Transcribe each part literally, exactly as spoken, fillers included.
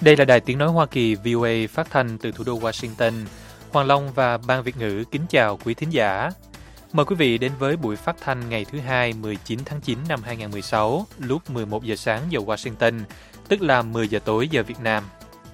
Đây là Đài Tiếng Nói Hoa Kỳ vê o a phát thanh từ thủ đô Washington. Hoàng Long và Ban Việt ngữ kính chào quý thính giả. Mời quý vị đến với buổi phát thanh ngày thứ hai mười chín tháng chín năm hai nghìn không trăm mười sáu lúc mười một giờ sáng giờ Washington, tức là mười giờ tối giờ Việt Nam.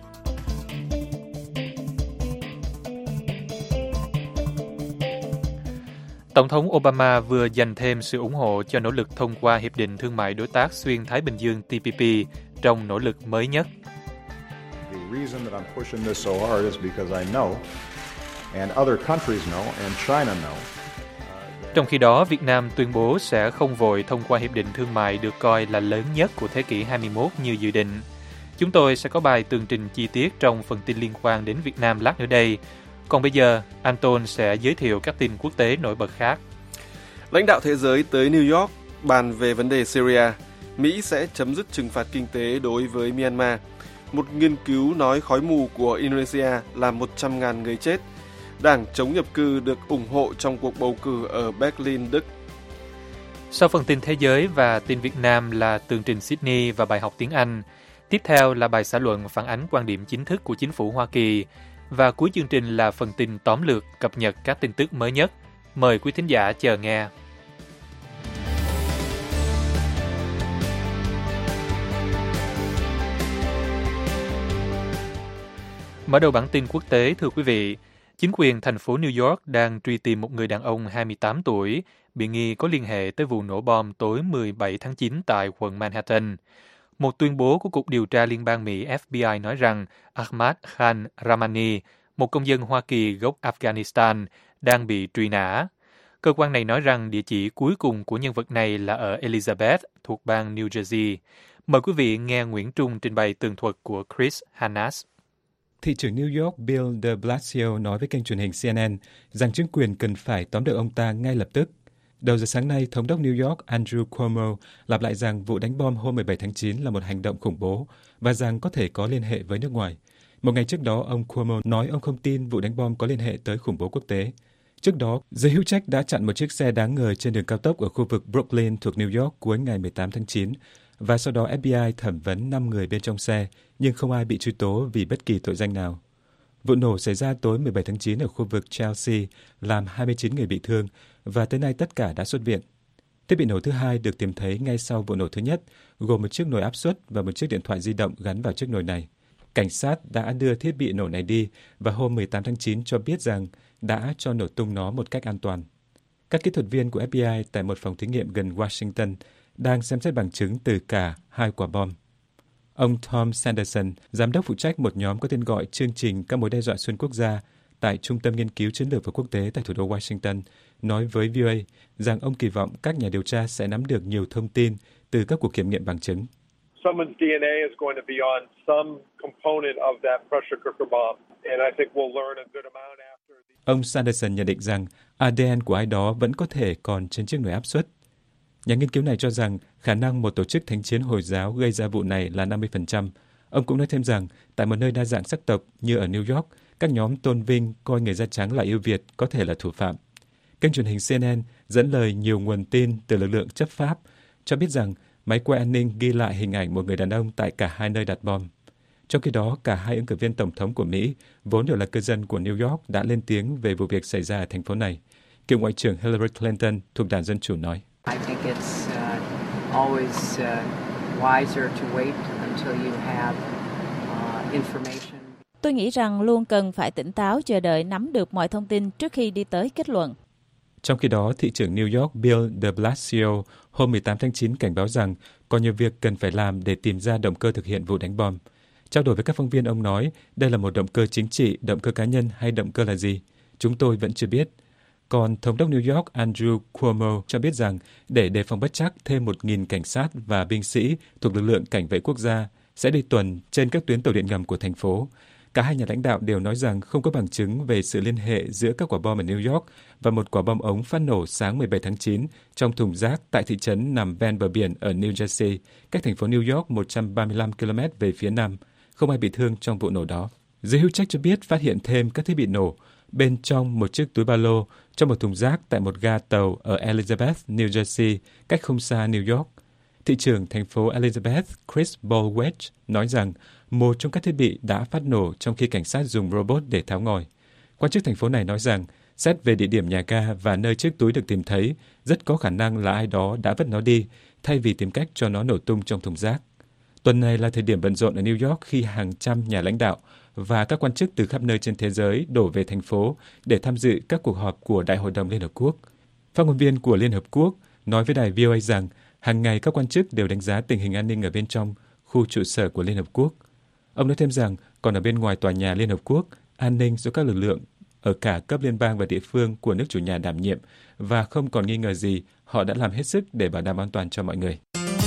Tổng thống Obama vừa dành thêm sự ủng hộ cho nỗ lực thông qua Hiệp định Thương mại Đối tác Xuyên Thái Bình Dương T P P trong nỗ lực mới nhất. The reason that I'm pushing this so hard is because I know, and other countries know, and China know. Trong khi đó, Việt Nam tuyên bố sẽ không vội thông qua Hiệp định Thương mại được coi là lớn nhất của thế kỷ hai mươi mốt như dự định. Chúng tôi sẽ có bài tường trình chi tiết trong phần tin liên quan đến Việt Nam lát nữa đây. Còn bây giờ, Anton sẽ giới thiệu các tin quốc tế nổi bật khác. Lãnh đạo thế giới tới New York bàn về vấn đề Syria. Mỹ sẽ chấm dứt trừng phạt kinh tế đối với Myanmar. Một nghiên cứu nói khói mù của Indonesia làm một trăm nghìn người chết. Đảng chống nhập cư được ủng hộ trong cuộc bầu cử ở Berlin, Đức. Sau phần tin thế giới và tin Việt Nam là tường trình Sydney và bài học tiếng Anh. Tiếp theo là bài xã luận phản ánh quan điểm chính thức của chính phủ Hoa Kỳ. Và cuối chương trình là phần tin tóm lược cập nhật các tin tức mới nhất. Mời quý thính giả chờ nghe. Mở đầu bản tin quốc tế, thưa quý vị, chính quyền thành phố New York đang truy tìm một người đàn ông hai mươi tám tuổi bị nghi có liên hệ tới vụ nổ bom tối mười bảy tháng chín tại quận Manhattan. Một tuyên bố của Cục Điều tra Liên bang Mỹ F B I nói rằng Ahmad Khan Ramani, một công dân Hoa Kỳ gốc Afghanistan, đang bị truy nã. Cơ quan này nói rằng địa chỉ cuối cùng của nhân vật này là ở Elizabeth, thuộc bang New Jersey. Mời quý vị nghe Nguyễn Trung trình bày tường thuật của Chris Hannas. Thị trưởng New York Bill de Blasio nói với kênh truyền hình C N N rằng chính quyền cần phải tóm được ông ta ngay lập tức. Đầu giờ sáng nay, Thống đốc New York Andrew Cuomo lặp lại rằng vụ đánh bom hôm mười bảy tháng chín là một hành động khủng bố và rằng có thể có liên hệ với nước ngoài. Một ngày trước đó, ông Cuomo nói ông không tin vụ đánh bom có liên hệ tới khủng bố quốc tế. Trước đó, giới hữu trách đã chặn một chiếc xe đáng ngờ trên đường cao tốc ở khu vực Brooklyn thuộc New York cuối ngày mười tám tháng chín. Và sau đó F B I thẩm vấn năm người bên trong xe, nhưng không ai bị truy tố vì bất kỳ tội danh nào. Vụ nổ xảy ra tối mười bảy tháng chín ở khu vực Chelsea, làm hai mươi chín người bị thương, và tới nay tất cả đã xuất viện. Thiết bị nổ thứ hai được tìm thấy ngay sau vụ nổ thứ nhất, gồm một chiếc nồi áp suất và một chiếc điện thoại di động gắn vào chiếc nồi này. Cảnh sát đã đưa thiết bị nổ này đi và hôm mười tám tháng chín cho biết rằng đã cho nổ tung nó một cách an toàn. Các kỹ thuật viên của F B I tại một phòng thí nghiệm gần Washington đang xem xét bằng chứng từ cả hai quả bom. Ông Tom Sanderson, giám đốc phụ trách một nhóm có tên gọi Chương trình Các mối đe dọa xuyên quốc gia tại Trung tâm Nghiên cứu Chiến lược và Quốc tế tại thủ đô Washington, nói với V O A rằng ông kỳ vọng các nhà điều tra sẽ nắm được nhiều thông tin từ các cuộc kiểm nghiệm bằng chứng. Ông Sanderson nhận định rằng A D N của ai đó vẫn có thể còn trên chiếc nồi áp suất. Nhà nghiên cứu này cho rằng khả năng một tổ chức thánh chiến Hồi giáo gây ra vụ này là năm mươi phần trăm. Ông cũng nói thêm rằng tại một nơi đa dạng sắc tộc như ở New York, các nhóm tôn vinh coi người da trắng là ưu việt có thể là thủ phạm. Kênh truyền hình C N N dẫn lời nhiều nguồn tin từ lực lượng chấp pháp cho biết rằng máy quay an ninh ghi lại hình ảnh một người đàn ông tại cả hai nơi đặt bom. Trong khi đó, cả hai ứng cử viên tổng thống của Mỹ, vốn đều là cư dân của New York, đã lên tiếng về vụ việc xảy ra ở thành phố này. Cựu Ngoại trưởng Hillary Clinton thuộc Đảng Dân Chủ nói: I think it's uh, always uh, wiser to wait until you have uh, information. Tôi nghĩ rằng luôn cần phải tỉnh táo chờ đợi nắm được mọi thông tin trước khi đi tới kết luận. Trong khi đó, thị trưởng New York Bill de Blasio hôm mười tám tháng chín cảnh báo rằng có nhiều việc cần phải làm để tìm ra động cơ thực hiện vụ đánh bom. Trao đổi với các phóng viên, ông nói đây là một động cơ chính trị, động cơ cá nhân hay động cơ là gì? Chúng tôi vẫn chưa biết. Còn Thống đốc New York Andrew Cuomo cho biết rằng để đề phòng bất trắc, thêm một nghìn cảnh sát và binh sĩ thuộc lực lượng cảnh vệ quốc gia sẽ đi tuần trên các tuyến tàu điện ngầm của thành phố. Cả hai nhà lãnh đạo đều nói rằng không có bằng chứng về sự liên hệ giữa các quả bom ở New York và một quả bom ống phát nổ sáng mười bảy tháng chín trong thùng rác tại thị trấn nằm ven bờ biển ở New Jersey, cách thành phố New York một trăm ba mươi lăm ki lô mét về phía nam. Không ai bị thương trong vụ nổ đó. Giới hữu trách cho biết phát hiện thêm các thiết bị nổ bên trong một chiếc túi ba lô trong một thùng rác tại một ga tàu ở Elizabeth, New Jersey, cách không xa New York. Thị trưởng thành phố Elizabeth Chris Bolwich nói rằng một trong các thiết bị đã phát nổ trong khi cảnh sát dùng robot để tháo ngòi. Quan chức thành phố này nói rằng xét về địa điểm nhà ga và nơi chiếc túi được tìm thấy, rất có khả năng là ai đó đã vứt nó đi thay vì tìm cách cho nó nổ tung trong thùng rác. Tuần này là thời điểm bận rộn ở New York khi hàng trăm nhà lãnh đạo và các quan chức từ khắp nơi trên thế giới đổ về thành phố để tham dự các cuộc họp của Đại hội đồng Liên Hợp Quốc. Phát ngôn viên của Liên Hợp Quốc nói với đài vê o a rằng hàng ngày các quan chức đều đánh giá tình hình an ninh ở bên trong khu trụ sở của Liên Hợp Quốc. Ông nói thêm rằng còn ở bên ngoài tòa nhà Liên Hợp Quốc, an ninh do các lực lượng ở cả cấp liên bang và địa phương của nước chủ nhà đảm nhiệm và không còn nghi ngờ gì họ đã làm hết sức để bảo đảm an toàn cho mọi người.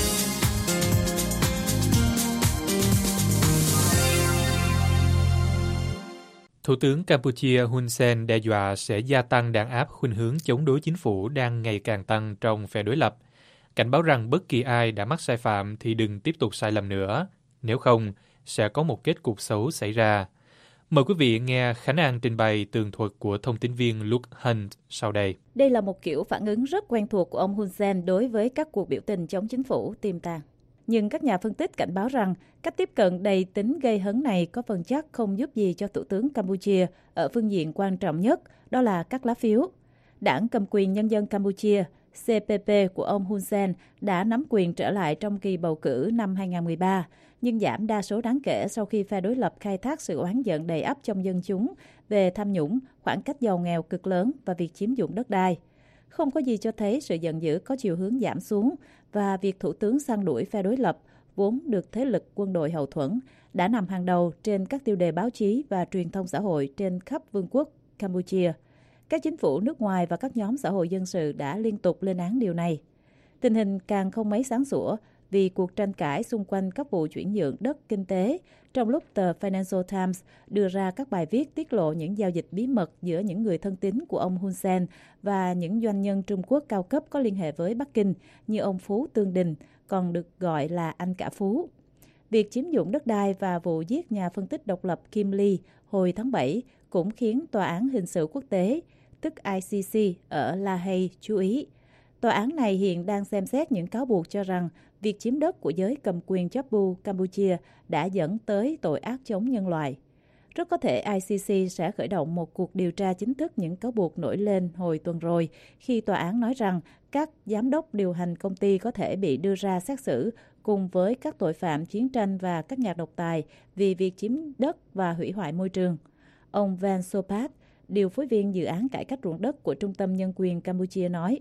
Thủ tướng Campuchia Hun Sen đe dọa sẽ gia tăng đàn áp khuynh hướng chống đối chính phủ đang ngày càng tăng trong phe đối lập. Cảnh báo rằng bất kỳ ai đã mắc sai phạm thì đừng tiếp tục sai lầm nữa, nếu không sẽ có một kết cục xấu xảy ra. Mời quý vị nghe Khánh An trình bày tường thuật của thông tin viên Luke Hunt sau đây. Đây là một kiểu phản ứng rất quen thuộc của ông Hun Sen đối với các cuộc biểu tình chống chính phủ tiềm tàng. Nhưng các nhà phân tích cảnh báo rằng cách tiếp cận đầy tính gây hấn này có phần chắc không giúp gì cho Thủ tướng Campuchia ở phương diện quan trọng nhất, đó là các lá phiếu. Đảng cầm quyền Nhân dân Campuchia, xê pê pê của ông Hun Sen đã nắm quyền trở lại trong kỳ bầu cử năm hai không một ba, nhưng giảm đa số đáng kể sau khi phe đối lập khai thác sự oán giận đầy ắp trong dân chúng về tham nhũng, khoảng cách giàu nghèo cực lớn và việc chiếm dụng đất đai. Không có gì cho thấy sự giận dữ có chiều hướng giảm xuống và việc thủ tướng săn đuổi phe đối lập, vốn được thế lực quân đội hậu thuẫn, đã nằm hàng đầu trên các tiêu đề báo chí và truyền thông xã hội trên khắp vương quốc Campuchia. Các chính phủ nước ngoài và các nhóm xã hội dân sự đã liên tục lên án điều này. Tình hình càng không mấy sáng sủa vì cuộc tranh cãi xung quanh các vụ chuyển nhượng đất kinh tế trong lúc tờ Financial Times đưa ra các bài viết tiết lộ những giao dịch bí mật giữa những người thân tín của ông Hun Sen và những doanh nhân Trung Quốc cao cấp có liên hệ với Bắc Kinh như ông Phú Tương Đình, còn được gọi là anh cả Phú. Việc chiếm dụng đất đai và vụ giết nhà phân tích độc lập Kim Lee hồi tháng bảy cũng khiến Tòa án Hình sự Quốc tế, tức I C C, ở La Hay chú ý. Tòa án này hiện đang xem xét những cáo buộc cho rằng việc chiếm đất của giới cầm quyền Chapu Campuchia đã dẫn tới tội ác chống nhân loại. Rất có thể I C C sẽ khởi động một cuộc điều tra chính thức những cáo buộc nổi lên hồi tuần rồi khi tòa án nói rằng các giám đốc điều hành công ty có thể bị đưa ra xét xử cùng với các tội phạm chiến tranh và các nhà độc tài vì việc chiếm đất và hủy hoại môi trường. Ông Van Sopat, điều phối viên dự án cải cách ruộng đất của Trung tâm Nhân quyền Campuchia nói: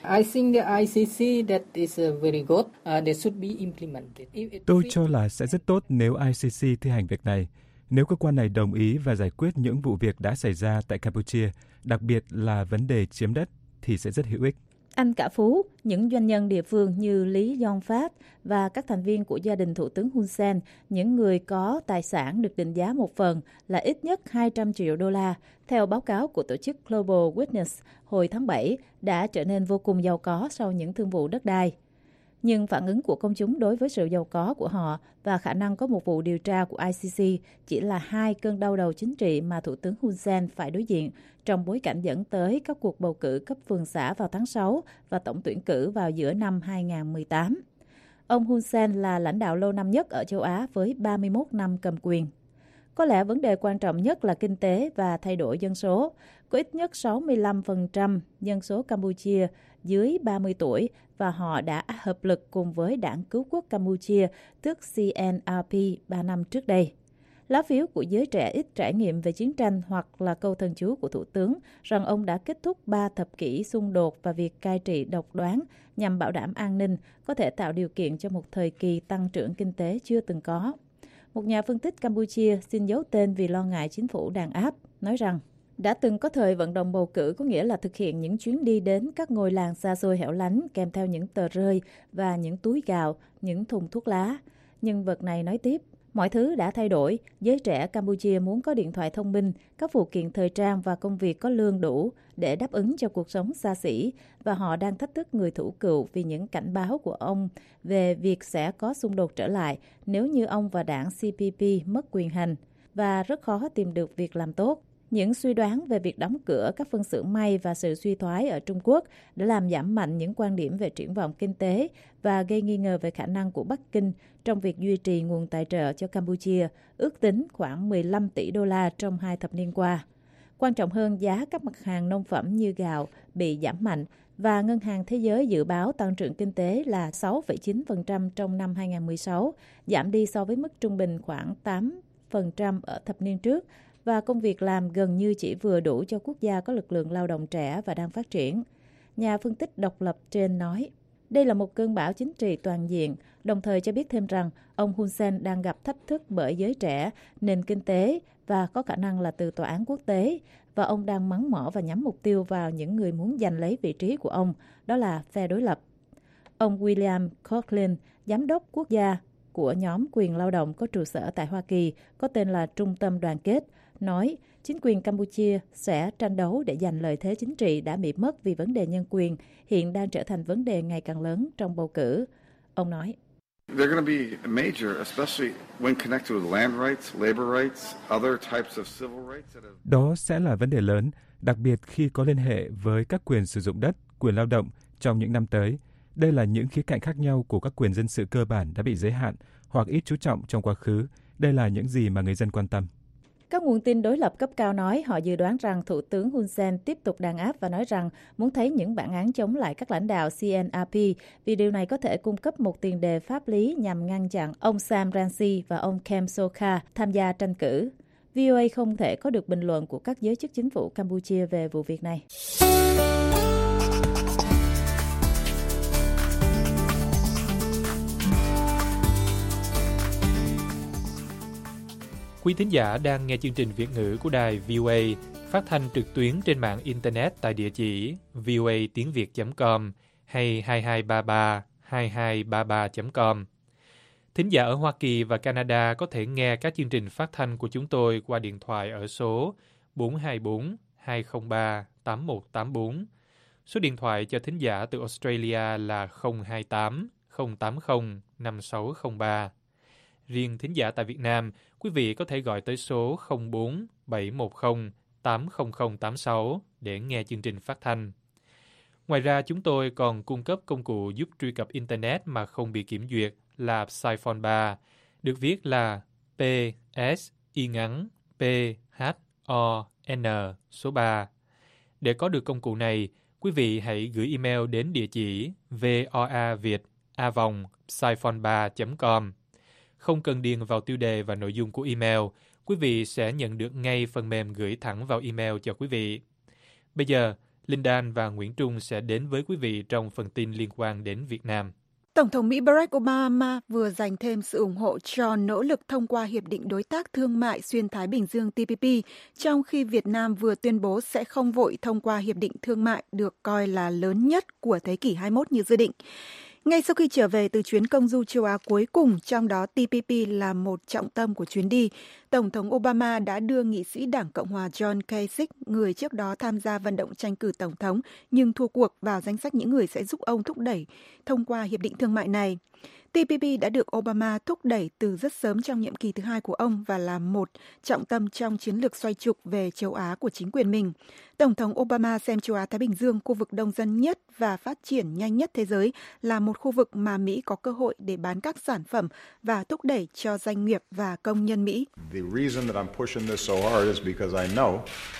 Tôi cho là sẽ rất tốt nếu I C C thi hành việc này. Nếu cơ quan này đồng ý và giải quyết những vụ việc đã xảy ra tại Campuchia, đặc biệt là vấn đề chiếm đất, thì sẽ rất hữu ích. Anh cả Phú, những doanh nhân địa phương như Lý Yong Phát và các thành viên của gia đình Thủ tướng Hun Sen, những người có tài sản được định giá một phần là ít nhất hai trăm triệu đô la, theo báo cáo của tổ chức Global Witness hồi tháng bảy, đã trở nên vô cùng giàu có sau những thương vụ đất đai. Nhưng phản ứng của công chúng đối với sự giàu có của họ và khả năng có một vụ điều tra của I C C chỉ là hai cơn đau đầu chính trị mà Thủ tướng Hun Sen phải đối diện trong bối cảnh dẫn tới các cuộc bầu cử cấp phường xã vào tháng sáu và tổng tuyển cử vào giữa năm hai không một tám. Ông Hun Sen là lãnh đạo lâu năm nhất ở châu Á với ba mươi mốt năm cầm quyền. Có lẽ vấn đề quan trọng nhất là kinh tế và thay đổi dân số. Có ít nhất sáu mươi lăm phần trăm dân số Campuchia dưới ba mươi tuổi và họ đã hợp lực cùng với Đảng Cứu quốc Campuchia, tức C N R P, ba năm trước đây. Lá phiếu của giới trẻ ít trải nghiệm về chiến tranh hoặc là câu thần chú của Thủ tướng rằng ông đã kết thúc ba thập kỷ xung đột và việc cai trị độc đoán nhằm bảo đảm an ninh có thể tạo điều kiện cho một thời kỳ tăng trưởng kinh tế chưa từng có. Một nhà phân tích Campuchia xin giấu tên vì lo ngại chính phủ đàn áp, nói rằng đã từng có thời vận động bầu cử có nghĩa là thực hiện những chuyến đi đến các ngôi làng xa xôi hẻo lánh kèm theo những tờ rơi và những túi gạo, những thùng thuốc lá. Nhân vật này nói tiếp, mọi thứ đã thay đổi, giới trẻ Campuchia muốn có điện thoại thông minh, các phụ kiện thời trang và công việc có lương đủ để đáp ứng cho cuộc sống xa xỉ và họ đang thách thức người thủ cựu vì những cảnh báo của ông về việc sẽ có xung đột trở lại nếu như ông và đảng C P P mất quyền hành và rất khó tìm được việc làm tốt. Những suy đoán về việc đóng cửa các phân xưởng may và sự suy thoái ở Trung Quốc đã làm giảm mạnh những quan điểm về triển vọng kinh tế và gây nghi ngờ về khả năng của Bắc Kinh trong việc duy trì nguồn tài trợ cho Campuchia, ước tính khoảng mười lăm tỷ đô la trong hai thập niên qua. Quan trọng hơn, giá các mặt hàng nông phẩm như gạo bị giảm mạnh và Ngân hàng Thế giới dự báo tăng trưởng kinh tế là sáu phẩy chín phần trăm trong năm hai nghìn không trăm mười sáu, giảm đi so với mức trung bình khoảng tám phần trăm ở thập niên trước, và công việc làm gần như chỉ vừa đủ cho quốc gia có lực lượng lao động trẻ và đang phát triển. Nhà phân tích độc lập trên nói, đây là một cơn bão chính trị toàn diện, đồng thời cho biết thêm rằng ông Hun Sen đang gặp thách thức bởi giới trẻ, nền kinh tế và có khả năng là từ tòa án quốc tế, và ông đang mắng mỏ và nhắm mục tiêu vào những người muốn giành lấy vị trí của ông, đó là phe đối lập. Ông William Coughlin, giám đốc quốc gia của nhóm quyền lao động có trụ sở tại Hoa Kỳ, có tên là Trung tâm Đoàn kết, nói chính quyền Campuchia sẽ tranh đấu để giành lợi thế chính trị đã bị mất vì vấn đề nhân quyền, hiện đang trở thành vấn đề ngày càng lớn trong bầu cử. Ông nói, They're going to be major, especially when connected with land rights, labor rights, other types of civil rights. That have... Đó sẽ là vấn đề lớn, đặc biệt khi có liên hệ với các quyền sử dụng đất, quyền lao động trong những năm tới. Đây là những khía cạnh khác nhau của các quyền dân sự cơ bản đã bị giới hạn hoặc ít chú trọng trong quá khứ. Đây là những gì mà người dân quan tâm. Các nguồn tin đối lập cấp cao nói họ dự đoán rằng Thủ tướng Hun Sen tiếp tục đàn áp và nói rằng muốn thấy những bản án chống lại các lãnh đạo xê en rờ pê vì điều này có thể cung cấp một tiền đề pháp lý nhằm ngăn chặn ông Sam Rainsy và ông Kem Sokha tham gia tranh cử. vê o a không thể có được bình luận của các giới chức chính phủ Campuchia về vụ việc này. Quý thính giả đang nghe chương trình Việt ngữ của đài vê o a phát thanh trực tuyến trên mạng Internet tại địa chỉ voa tiếng việt chấm com hay hai hai ba ba hai hai ba ba chấm com. Thính giả ở Hoa Kỳ và Canada có thể nghe các chương trình phát thanh của chúng tôi qua điện thoại ở số bốn hai bốn hai không ba tám một tám bốn. Số điện thoại cho thính giả từ Australia là không hai tám không tám không năm sáu không ba. Riêng thính giả tại Việt Nam, quý vị có thể gọi tới số không bốn bảy một không tám không không tám sáu để nghe chương trình phát thanh. Ngoài ra, chúng tôi còn cung cấp công cụ giúp truy cập Internet mà không bị kiểm duyệt là PSiPhone ba, được viết là P S Y ngắn P H O N số ba. Để có được công cụ này, quý vị hãy gửi email đến địa chỉ voaviet a vòng psiphone ba chấm com. Không cần điền vào tiêu đề và nội dung của email, quý vị sẽ nhận được ngay phần mềm gửi thẳng vào email cho quý vị. Bây giờ, Linh Dan và Nguyễn Trung sẽ đến với quý vị trong phần tin liên quan đến Việt Nam. Tổng thống Mỹ Barack Obama vừa dành thêm sự ủng hộ cho nỗ lực thông qua Hiệp định Đối tác Thương mại Xuyên Thái Bình Dương T P P, trong khi Việt Nam vừa tuyên bố sẽ không vội thông qua Hiệp định Thương mại được coi là lớn nhất của thế kỷ hai mươi mốt như dự định. Ngay sau khi trở về từ chuyến công du châu Á cuối cùng, trong đó T P P là một trọng tâm của chuyến đi, Tổng thống Obama đã đưa nghị sĩ Đảng Cộng hòa John Kasich, người trước đó tham gia vận động tranh cử Tổng thống nhưng thua cuộc, vào danh sách những người sẽ giúp ông thúc đẩy thông qua hiệp định thương mại này. T P P đã được Obama thúc đẩy từ rất sớm trong nhiệm kỳ thứ hai của ông và là một trọng tâm trong chiến lược xoay trục về châu Á của chính quyền mình. Tổng thống Obama xem châu Á-Thái Bình Dương, khu vực đông dân nhất và phát triển nhanh nhất thế giới, là một khu vực mà Mỹ có cơ hội để bán các sản phẩm và thúc đẩy cho doanh nghiệp và công nhân Mỹ. The reason that I'm pushing this so hard is because I know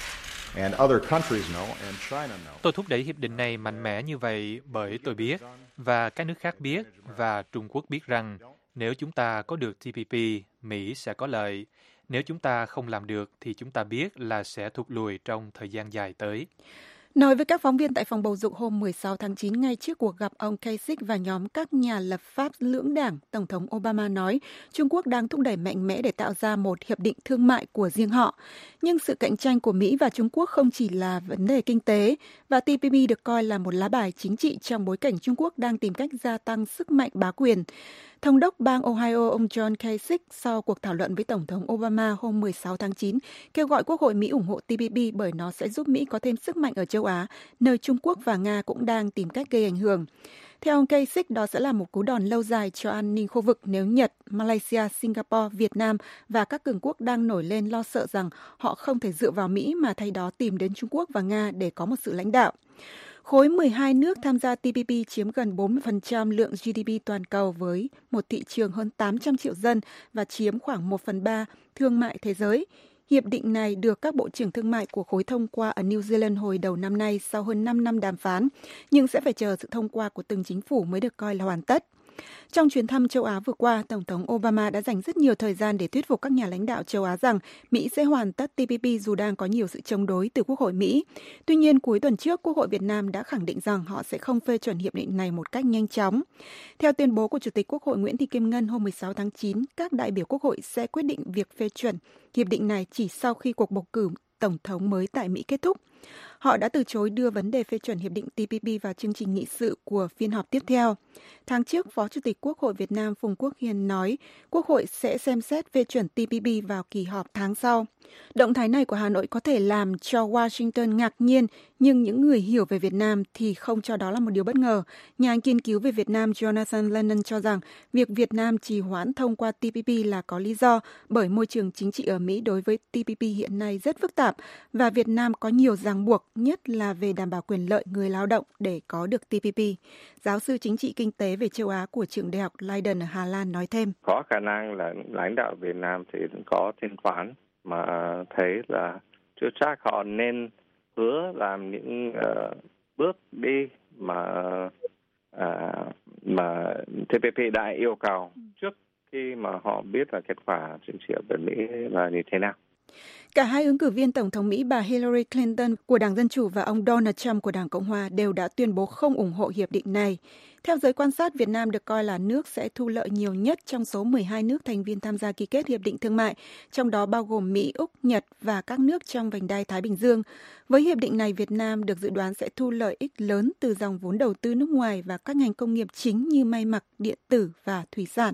and other countries know and China know. Tôi thúc đẩy hiệp định này mạnh mẽ như vậy bởi tôi biết và các nước khác biết và Trung Quốc biết rằng nếu chúng ta có được T P P, Mỹ sẽ có lợi. Nếu chúng ta không làm được thì chúng ta biết là sẽ thụt lùi trong thời gian dài tới. Nói với các phóng viên tại phòng bầu dục hôm mười sáu tháng chín ngay trước cuộc gặp ông Kasich và nhóm các nhà lập pháp lưỡng đảng, Tổng thống Obama nói Trung Quốc đang thúc đẩy mạnh mẽ để tạo ra một hiệp định thương mại của riêng họ. Nhưng sự cạnh tranh của Mỹ và Trung Quốc không chỉ là vấn đề kinh tế, và T P P được coi là một lá bài chính trị trong bối cảnh Trung Quốc đang tìm cách gia tăng sức mạnh bá quyền. Thống đốc bang Ohio ông John Kasich sau cuộc thảo luận với Tổng thống Obama hôm mười sáu tháng chín kêu gọi Quốc hội Mỹ ủng hộ T P P bởi nó sẽ giúp Mỹ có thêm sức mạnh ở châu Á, nơi Trung Quốc và Nga cũng đang tìm cách gây ảnh hưởng. Theo ông Kasich, đó sẽ là một cú đòn lâu dài cho an ninh khu vực nếu Nhật, Malaysia, Singapore, Việt Nam và các cường quốc đang nổi lên lo sợ rằng họ không thể dựa vào Mỹ mà thay đó tìm đến Trung Quốc và Nga để có một sự lãnh đạo. Khối mười hai nước tham gia tê pê pê chiếm gần bốn mươi phần trăm lượng giê đê pê toàn cầu với một thị trường hơn tám trăm triệu dân và chiếm khoảng một phần ba thương mại thế giới. Hiệp định này được các bộ trưởng thương mại của khối thông qua ở New Zealand hồi đầu năm nay sau hơn năm năm đàm phán, nhưng sẽ phải chờ sự thông qua của từng chính phủ mới được coi là hoàn tất. Trong chuyến thăm châu Á vừa qua, Tổng thống Obama đã dành rất nhiều thời gian để thuyết phục các nhà lãnh đạo châu Á rằng Mỹ sẽ hoàn tất tê pê pê dù đang có nhiều sự chống đối từ Quốc hội Mỹ. Tuy nhiên, cuối tuần trước, Quốc hội Việt Nam đã khẳng định rằng họ sẽ không phê chuẩn hiệp định này một cách nhanh chóng. Theo tuyên bố của Chủ tịch Quốc hội Nguyễn Thị Kim Ngân hôm mười sáu tháng chín, các đại biểu Quốc hội sẽ quyết định việc phê chuẩn hiệp định này chỉ sau khi cuộc bầu cử Tổng thống mới tại Mỹ kết thúc. Họ đã từ chối đưa vấn đề phê chuẩn hiệp định tê pê pê vào chương trình nghị sự của phiên họp tiếp theo. Tháng trước, Phó Chủ tịch Quốc hội Việt Nam Phùng Quốc Hiền nói Quốc hội sẽ xem xét phê chuẩn tê pê pê vào kỳ họp tháng sau. Động thái này của Hà Nội có thể làm cho Washington ngạc nhiên, nhưng những người hiểu về Việt Nam thì không cho đó là một điều bất ngờ. Nhà nghiên cứu về Việt Nam Jonathan Lennon cho rằng việc Việt Nam trì hoãn thông qua tê pê pê là có lý do bởi môi trường chính trị ở Mỹ đối với tê pê pê hiện nay rất phức tạp và Việt Nam có nhiều ràng buộc, nhất là về đảm bảo quyền lợi người lao động để có được tê pê pê. Giáo sư chính trị kinh tế về châu Á của trường đại học Leiden ở Hà Lan nói thêm. Có khả năng là lãnh đạo Việt Nam thì có thanh khoản mà thấy là chưa chắc họ nên hứa làm những uh, bước đi mà uh, mà tê pê pê đã yêu cầu trước khi mà họ biết là kết quả chính trị ở bên Mỹ là như thế nào. Cả hai ứng cử viên Tổng thống Mỹ bà Hillary Clinton của Đảng Dân Chủ và ông Donald Trump của Đảng Cộng Hòa đều đã tuyên bố không ủng hộ hiệp định này. Theo giới quan sát, Việt Nam được coi là nước sẽ thu lợi nhiều nhất trong số mười hai nước thành viên tham gia ký kết hiệp định thương mại, trong đó bao gồm Mỹ, Úc, Nhật và các nước trong vành đai Thái Bình Dương. Với hiệp định này, Việt Nam được dự đoán sẽ thu lợi ích lớn từ dòng vốn đầu tư nước ngoài và các ngành công nghiệp chính như may mặc, điện tử và thủy sản.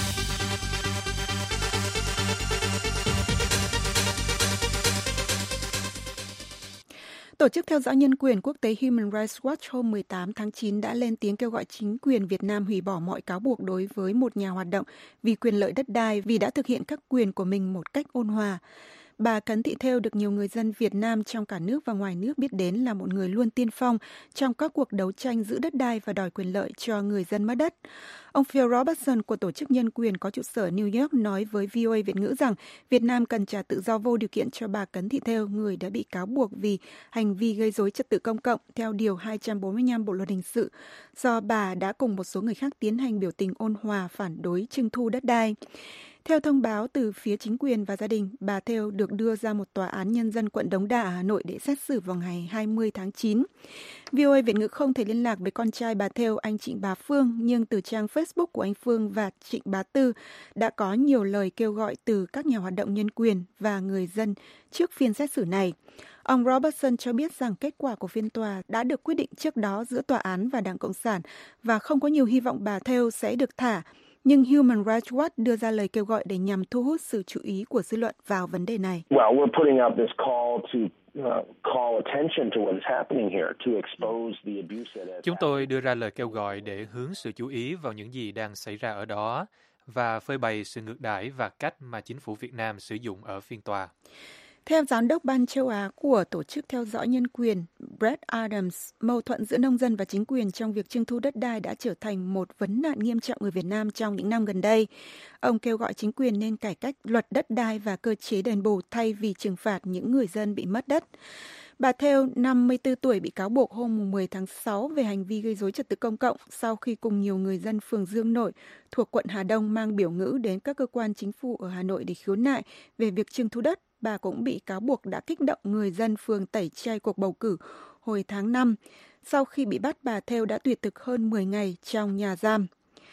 Tổ chức theo dõi nhân quyền quốc tế Human Rights Watch hôm mười tám tháng chín đã lên tiếng kêu gọi chính quyền Việt Nam hủy bỏ mọi cáo buộc đối với một nhà hoạt động vì quyền lợi đất đai vì đã thực hiện các quyền của mình một cách ôn hòa. Bà Cấn Thị Thêu được nhiều người dân Việt Nam trong cả nước và ngoài nước biết đến là một người luôn tiên phong trong các cuộc đấu tranh giữ đất đai và đòi quyền lợi cho người dân mất đất. Ông Phil Robertson của Tổ chức Nhân quyền có trụ sở New York nói với vê o a Việt ngữ rằng Việt Nam cần trả tự do vô điều kiện cho bà Cấn Thị Thêu, người đã bị cáo buộc vì hành vi gây rối trật tự công cộng theo Điều hai trăm bốn mươi lăm Bộ Luật Hình sự, do bà đã cùng một số người khác tiến hành biểu tình ôn hòa phản đối trưng thu đất đai. Theo thông báo từ phía chính quyền và gia đình, bà Thêu được đưa ra một tòa án nhân dân quận Đống Đa ở Hà Nội để xét xử vào ngày hai mươi tháng chín. vê o a Việt ngữ không thể liên lạc với con trai bà Thêu, anh Trịnh Bá Phương, nhưng từ trang Facebook của anh Phương và Trịnh Bá Tư đã có nhiều lời kêu gọi từ các nhà hoạt động nhân quyền và người dân trước phiên xét xử này. Ông Robertson cho biết rằng kết quả của phiên tòa đã được quyết định trước đó giữa tòa án và Đảng Cộng sản và không có nhiều hy vọng bà Thêu sẽ được thả. Nhưng Human Rights Watch đưa ra lời kêu gọi để nhằm thu hút sự chú ý của dư luận vào vấn đề này. Well, we're putting out this call to uh, call attention to what's happening here, to expose the abuse that has. Chúng tôi đưa ra lời kêu gọi để hướng sự chú ý vào những gì đang xảy ra ở đó và phơi bày sự ngược đãi và cách mà chính phủ Việt Nam sử dụng ở phiên tòa. Theo Giám đốc Ban châu Á của Tổ chức Theo dõi Nhân quyền Brett Adams, mâu thuẫn giữa nông dân và chính quyền trong việc trưng thu đất đai đã trở thành một vấn nạn nghiêm trọng ở Việt Nam trong những năm gần đây. Ông kêu gọi chính quyền nên cải cách luật đất đai và cơ chế đền bù thay vì trừng phạt những người dân bị mất đất. Bà Thêu, năm mươi tư tuổi, bị cáo buộc hôm mười tháng sáu về hành vi gây rối trật tự công cộng sau khi cùng nhiều người dân phường Dương Nội thuộc quận Hà Đông mang biểu ngữ đến các cơ quan chính phủ ở Hà Nội để khiếu nại về việc trưng thu đất. Bà cũng bị cáo buộc đã kích động người dân phường tẩy chay cuộc bầu cử hồi tháng năm. Sau khi bị bắt, bà Thêu đã tuyệt thực hơn mười ngày trong nhà giam.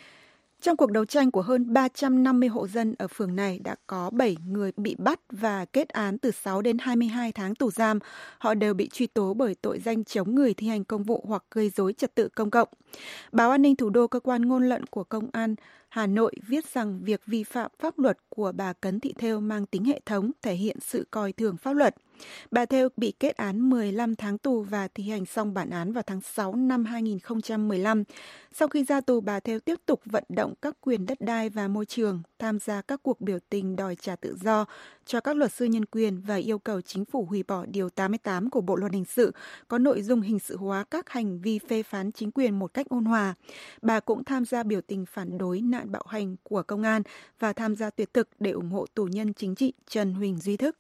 Trong cuộc đấu tranh của hơn ba trăm năm mươi hộ dân ở phường này đã có bảy người bị bắt và kết án từ sáu đến hai mươi hai tháng tù giam. Họ đều bị truy tố bởi tội danh chống người thi hành công vụ hoặc gây rối trật tự công cộng. Báo An ninh Thủ đô, cơ quan ngôn luận của Công an Hà Nội viết rằng việc vi phạm pháp luật của bà Cấn Thị Thêu mang tính hệ thống, thể hiện sự coi thường pháp luật. Bà Thêu bị kết án mười lăm tháng tù và thi hành xong bản án vào tháng sáu năm hai nghìn không trăm mười lăm. Sau khi ra tù, bà Thêu tiếp tục vận động các quyền đất đai và môi trường, tham gia các cuộc biểu tình đòi trả tự do cho các luật sư nhân quyền và yêu cầu chính phủ hủy bỏ Điều tám mươi tám của Bộ Luật Hình sự, có nội dung hình sự hóa các hành vi phê phán chính quyền một cách ôn hòa. Bà cũng tham gia biểu tình phản đối nạn bạo hành của công an và tham gia tuyệt thực để ủng hộ tù nhân chính trị Trần Huỳnh Duy Thức.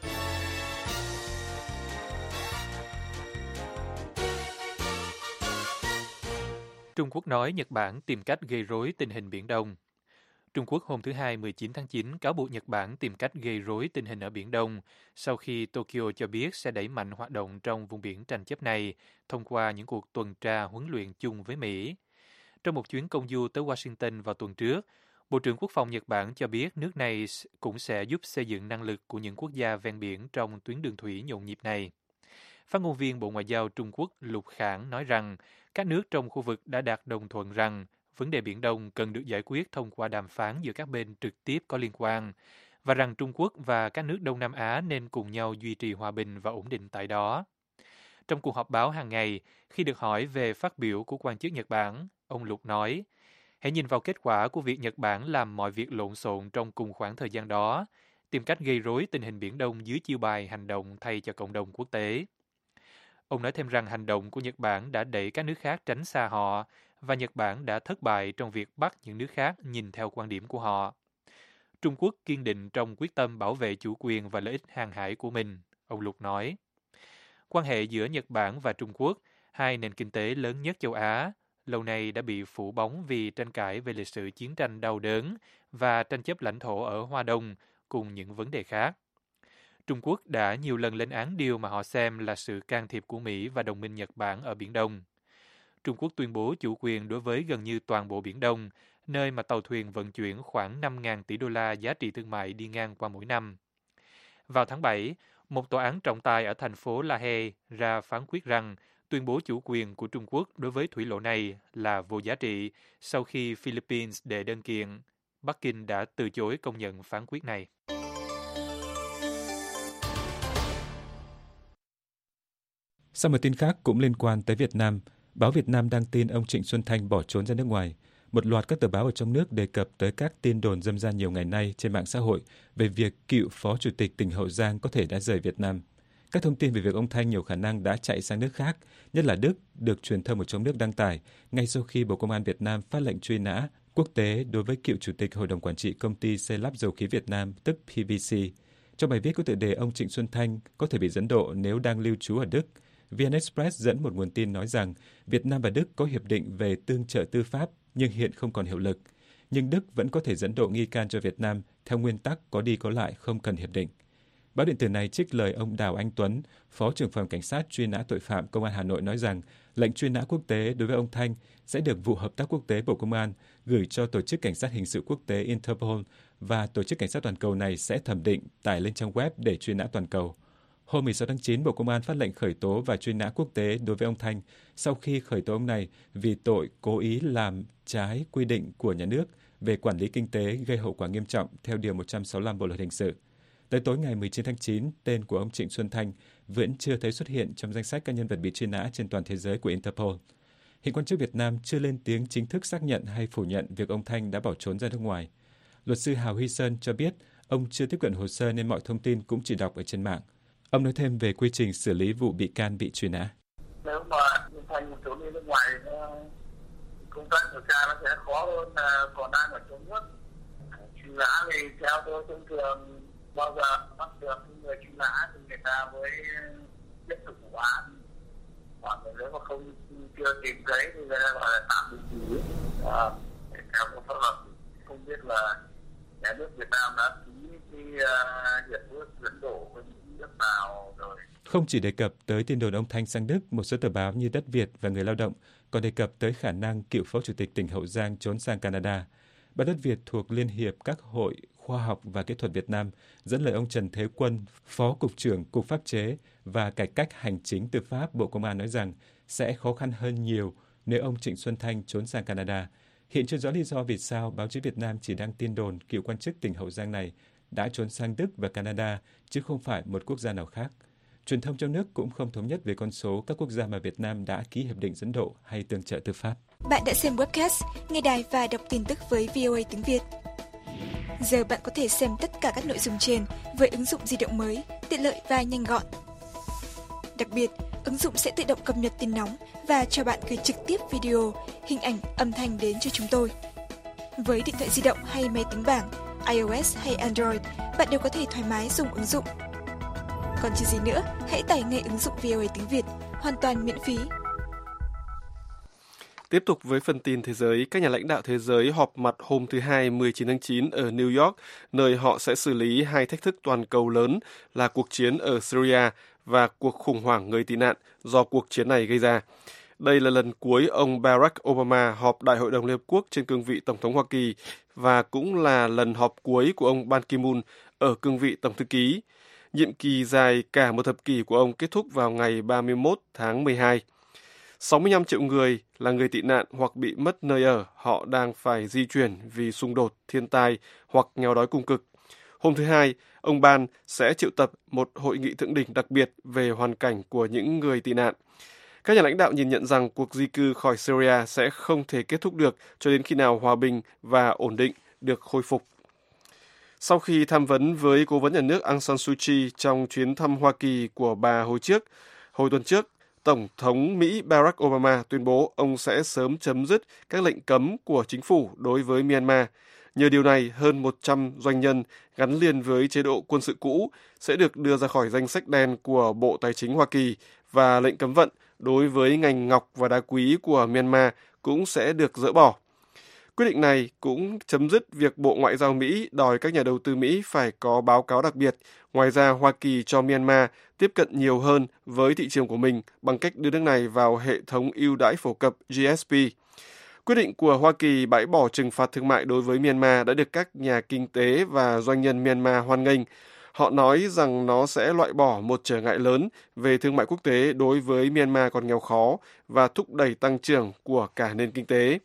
Trung Quốc nói Nhật Bản tìm cách gây rối tình hình Biển Đông. Trung Quốc hôm thứ Hai mười chín tháng chín cáo buộc Nhật Bản tìm cách gây rối tình hình ở Biển Đông sau khi Tokyo cho biết sẽ đẩy mạnh hoạt động trong vùng biển tranh chấp này thông qua những cuộc tuần tra huấn luyện chung với Mỹ. Trong một chuyến công du tới Washington vào tuần trước, Bộ trưởng Quốc phòng Nhật Bản cho biết nước này cũng sẽ giúp xây dựng năng lực của những quốc gia ven biển trong tuyến đường thủy nhộn nhịp này. Phát ngôn viên Bộ Ngoại giao Trung Quốc Lục Khảng nói rằng các nước trong khu vực đã đạt đồng thuận rằng vấn đề Biển Đông cần được giải quyết thông qua đàm phán giữa các bên trực tiếp có liên quan, và rằng Trung Quốc và các nước Đông Nam Á nên cùng nhau duy trì hòa bình và ổn định tại đó. Trong cuộc họp báo hàng ngày, khi được hỏi về phát biểu của quan chức Nhật Bản, ông Lục nói, hãy nhìn vào kết quả của việc Nhật Bản làm mọi việc lộn xộn trong cùng khoảng thời gian đó, tìm cách gây rối tình hình Biển Đông dưới chiêu bài hành động thay cho cộng đồng quốc tế. Ông nói thêm rằng hành động của Nhật Bản đã đẩy các nước khác tránh xa họ, và Nhật Bản đã thất bại trong việc bắt những nước khác nhìn theo quan điểm của họ. Trung Quốc kiên định trong quyết tâm bảo vệ chủ quyền và lợi ích hàng hải của mình, ông Lục nói. Quan hệ giữa Nhật Bản và Trung Quốc, hai nền kinh tế lớn nhất châu Á, lâu nay đã bị phủ bóng vì tranh cãi về lịch sử chiến tranh đau đớn và tranh chấp lãnh thổ ở Hoa Đông cùng những vấn đề khác. Trung Quốc đã nhiều lần lên án điều mà họ xem là sự can thiệp của Mỹ và đồng minh Nhật Bản ở Biển Đông. Trung Quốc tuyên bố chủ quyền đối với gần như toàn bộ Biển Đông, nơi mà tàu thuyền vận chuyển khoảng năm nghìn tỷ đô la giá trị thương mại đi ngang qua mỗi năm. Vào tháng bảy, một tòa án trọng tài ở thành phố La Haye ra phán quyết rằng tuyên bố chủ quyền của Trung Quốc đối với thủy lộ này là vô giá trị sau khi Philippines đệ đơn kiện. Bắc Kinh đã từ chối công nhận phán quyết này. Sau một tin khác cũng liên quan tới Việt Nam, báo Việt Nam đăng tin ông Trịnh Xuân Thanh bỏ trốn ra nước ngoài. Một loạt các tờ báo ở trong nước đề cập tới các tin đồn râm ran nhiều ngày nay trên mạng xã hội về việc cựu Phó Chủ tịch tỉnh Hậu Giang có thể đã rời Việt Nam. Các thông tin về việc ông Thanh nhiều khả năng đã chạy sang nước khác, nhất là Đức, được truyền thông ở trong nước đăng tải ngay sau khi Bộ Công an Việt Nam phát lệnh truy nã quốc tế đối với cựu Chủ tịch Hội đồng Quản trị Công ty Xây lắp Dầu khí Việt Nam, tức pê vê xê. Trong bài viết có tựa đề ông Trịnh Xuân Thanh có thể bị dẫn độ nếu đang lưu trú ở Đức, vê en Express dẫn một nguồn tin nói rằng Việt Nam và Đức có hiệp định về tương trợ tư pháp nhưng hiện không còn hiệu lực. Nhưng Đức vẫn có thể dẫn độ nghi can cho Việt Nam theo nguyên tắc có đi có lại không cần hiệp định. Báo điện tử này trích lời ông Đào Anh Tuấn, Phó trưởng phòng Cảnh sát truy nã tội phạm Công an Hà Nội nói rằng lệnh truy nã quốc tế đối với ông Thanh sẽ được Vụ Hợp tác Quốc tế Bộ Công an gửi cho Tổ chức Cảnh sát Hình sự Quốc tế Interpol và Tổ chức Cảnh sát Toàn cầu này sẽ thẩm định tải lên trang web để truy nã toàn cầu. Hôm mười sáu tháng chín, Bộ Công an phát lệnh khởi tố và truy nã quốc tế đối với ông Thanh sau khi khởi tố ông này vì tội cố ý làm trái quy định của nhà nước về quản lý kinh tế gây hậu quả nghiêm trọng theo Điều một trăm sáu mươi lăm Bộ Luật Hình sự. Tới tối ngày mười chín tháng chín, tên của ông Trịnh Xuân Thanh vẫn chưa thấy xuất hiện trong danh sách các nhân vật bị truy nã trên toàn thế giới của Interpol. Hiện quan chức Việt Nam chưa lên tiếng chính thức xác nhận hay phủ nhận việc ông Thanh đã bỏ trốn ra nước ngoài. Luật sư Hào Huy Sơn cho biết ông chưa tiếp cận hồ sơ nên mọi thông tin cũng chỉ đọc ở trên mạng. Ông nói thêm về quy trình xử lý vụ bị can bị truy nã. Nếu mà ông Thanh trốn đi nước ngoài, công tác điều tra nó sẽ khó hơn còn đang ở trong nước. Truy nã thì theo tôi thông thường bao giờ bắt được người truy nã thì người ta mới tiếp tục vụ án. Hoặc là nếu mà không chưa tìm thấy thì người ta gọi là tạm đình chỉ. À, theo pháp luật không biết là nhà nước Việt Nam đã ký cái hiệp ước dẫn độ với nước nào rồi. Không chỉ đề cập tới tin đồn ông Thanh sang Đức, một số tờ báo như Đất Việt và Người Lao động còn đề cập tới khả năng cựu Phó Chủ tịch tỉnh Hậu Giang trốn sang Canada. Báo Đất Việt thuộc Liên hiệp các hội khoa học và kỹ thuật Việt Nam dẫn lời ông Trần Thế Quân, Phó Cục trưởng Cục Pháp chế và Cải cách Hành chính Tư pháp Bộ Công an nói rằng sẽ khó khăn hơn nhiều nếu ông Trịnh Xuân Thanh trốn sang Canada. Hiện chưa rõ lý do vì sao báo chí Việt Nam chỉ đăng tin đồn cựu quan chức tỉnh Hậu Giang này đã trốn sang Đức và Canada, chứ không phải một quốc gia nào khác. Truyền thông trong nước cũng không thống nhất về con số các quốc gia mà Việt Nam đã ký hiệp định dẫn độ hay tương trợ tư pháp. Bạn đã xem webcast, nghe đài và đọc tin tức với vê o a tiếng Việt. Giờ bạn có thể xem tất cả các nội dung trên với ứng dụng di động mới, tiện lợi và nhanh gọn. Đặc biệt, ứng dụng sẽ tự động cập nhật tin nóng và cho bạn gửi trực tiếp video, hình ảnh, âm thanh đến cho chúng tôi. Với điện thoại di động hay máy tính bảng, iOS hay Android, bạn đều có thể thoải mái dùng ứng dụng. Còn chờ gì nữa, hãy tải ngay ứng dụng vê o a tiếng Việt, hoàn toàn miễn phí. Tiếp tục với phần tin thế giới, các nhà lãnh đạo thế giới họp mặt hôm thứ Hai mười chín tháng chín ở New York, nơi họ sẽ xử lý hai thách thức toàn cầu lớn là cuộc chiến ở Syria và cuộc khủng hoảng người tị nạn do cuộc chiến này gây ra. Đây là lần cuối ông Barack Obama họp Đại hội đồng Liên Hợp Quốc trên cương vị Tổng thống Hoa Kỳ và cũng là lần họp cuối của ông Ban Ki-moon ở cương vị Tổng thư ký. Nhiệm kỳ dài cả một thập kỷ của ông kết thúc vào ngày ba mươi mốt tháng mười hai. sáu mươi lăm triệu người là người tị nạn hoặc bị mất nơi ở, họ đang phải di chuyển vì xung đột, thiên tai hoặc nghèo đói cùng cực. Hôm thứ Hai, ông Ban sẽ triệu tập một hội nghị thượng đỉnh đặc biệt về hoàn cảnh của những người tị nạn. Các nhà lãnh đạo nhìn nhận rằng cuộc di cư khỏi Syria sẽ không thể kết thúc được cho đến khi nào hòa bình và ổn định được khôi phục. Sau khi tham vấn với cố vấn nhà nước Aung San Suu Kyi trong chuyến thăm Hoa Kỳ của bà hồi trước, hồi tuần trước, Tổng thống Mỹ Barack Obama tuyên bố ông sẽ sớm chấm dứt các lệnh cấm của chính phủ đối với Myanmar. Nhờ điều này, hơn một trăm doanh nhân gắn liền với chế độ quân sự cũ sẽ được đưa ra khỏi danh sách đen của Bộ Tài chính Hoa Kỳ và lệnh cấm vận đối với ngành ngọc và đá quý của Myanmar cũng sẽ được dỡ bỏ. Quyết định này cũng chấm dứt việc Bộ Ngoại giao Mỹ đòi các nhà đầu tư Mỹ phải có báo cáo đặc biệt. Ngoài ra, Hoa Kỳ cho Myanmar tiếp cận nhiều hơn với thị trường của mình bằng cách đưa nước này vào hệ thống ưu đãi phổ cập G S P. Quyết định của Hoa Kỳ bãi bỏ trừng phạt thương mại đối với Myanmar đã được các nhà kinh tế và doanh nhân Myanmar hoan nghênh. Họ nói rằng nó sẽ loại bỏ một trở ngại lớn về thương mại quốc tế đối với Myanmar còn nghèo khó và thúc đẩy tăng trưởng của cả nền kinh tế.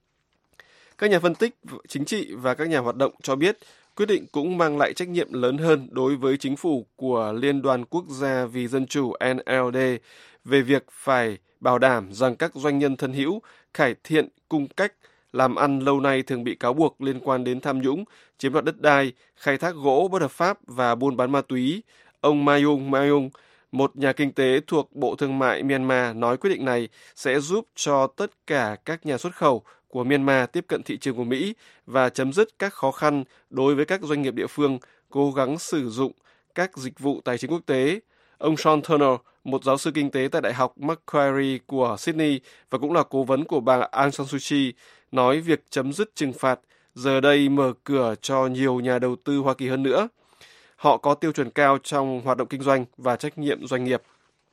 Các nhà phân tích chính trị và các nhà hoạt động cho biết quyết định cũng mang lại trách nhiệm lớn hơn đối với chính phủ của Liên đoàn Quốc gia vì Dân chủ N L D về việc phải bảo đảm rằng các doanh nhân thân hữu cải thiện cung cách làm ăn lâu nay thường bị cáo buộc liên quan đến tham nhũng, chiếm đoạt đất đai, khai thác gỗ bất hợp pháp và buôn bán ma túy. Ông Mayung Mayung, một nhà kinh tế thuộc Bộ Thương mại Myanmar, nói quyết định này sẽ giúp cho tất cả các nhà xuất khẩu của Myanmar tiếp cận thị trường của Mỹ và chấm dứt các khó khăn đối với các doanh nghiệp địa phương cố gắng sử dụng các dịch vụ tài chính quốc tế. Ông Sean Turner, một giáo sư kinh tế tại Đại học Macquarie của Sydney và cũng là cố vấn của bà Aung San Suu Kyi, nói việc chấm dứt trừng phạt giờ đây mở cửa cho nhiều nhà đầu tư Hoa Kỳ hơn nữa. Họ có tiêu chuẩn cao trong hoạt động kinh doanh và trách nhiệm doanh nghiệp.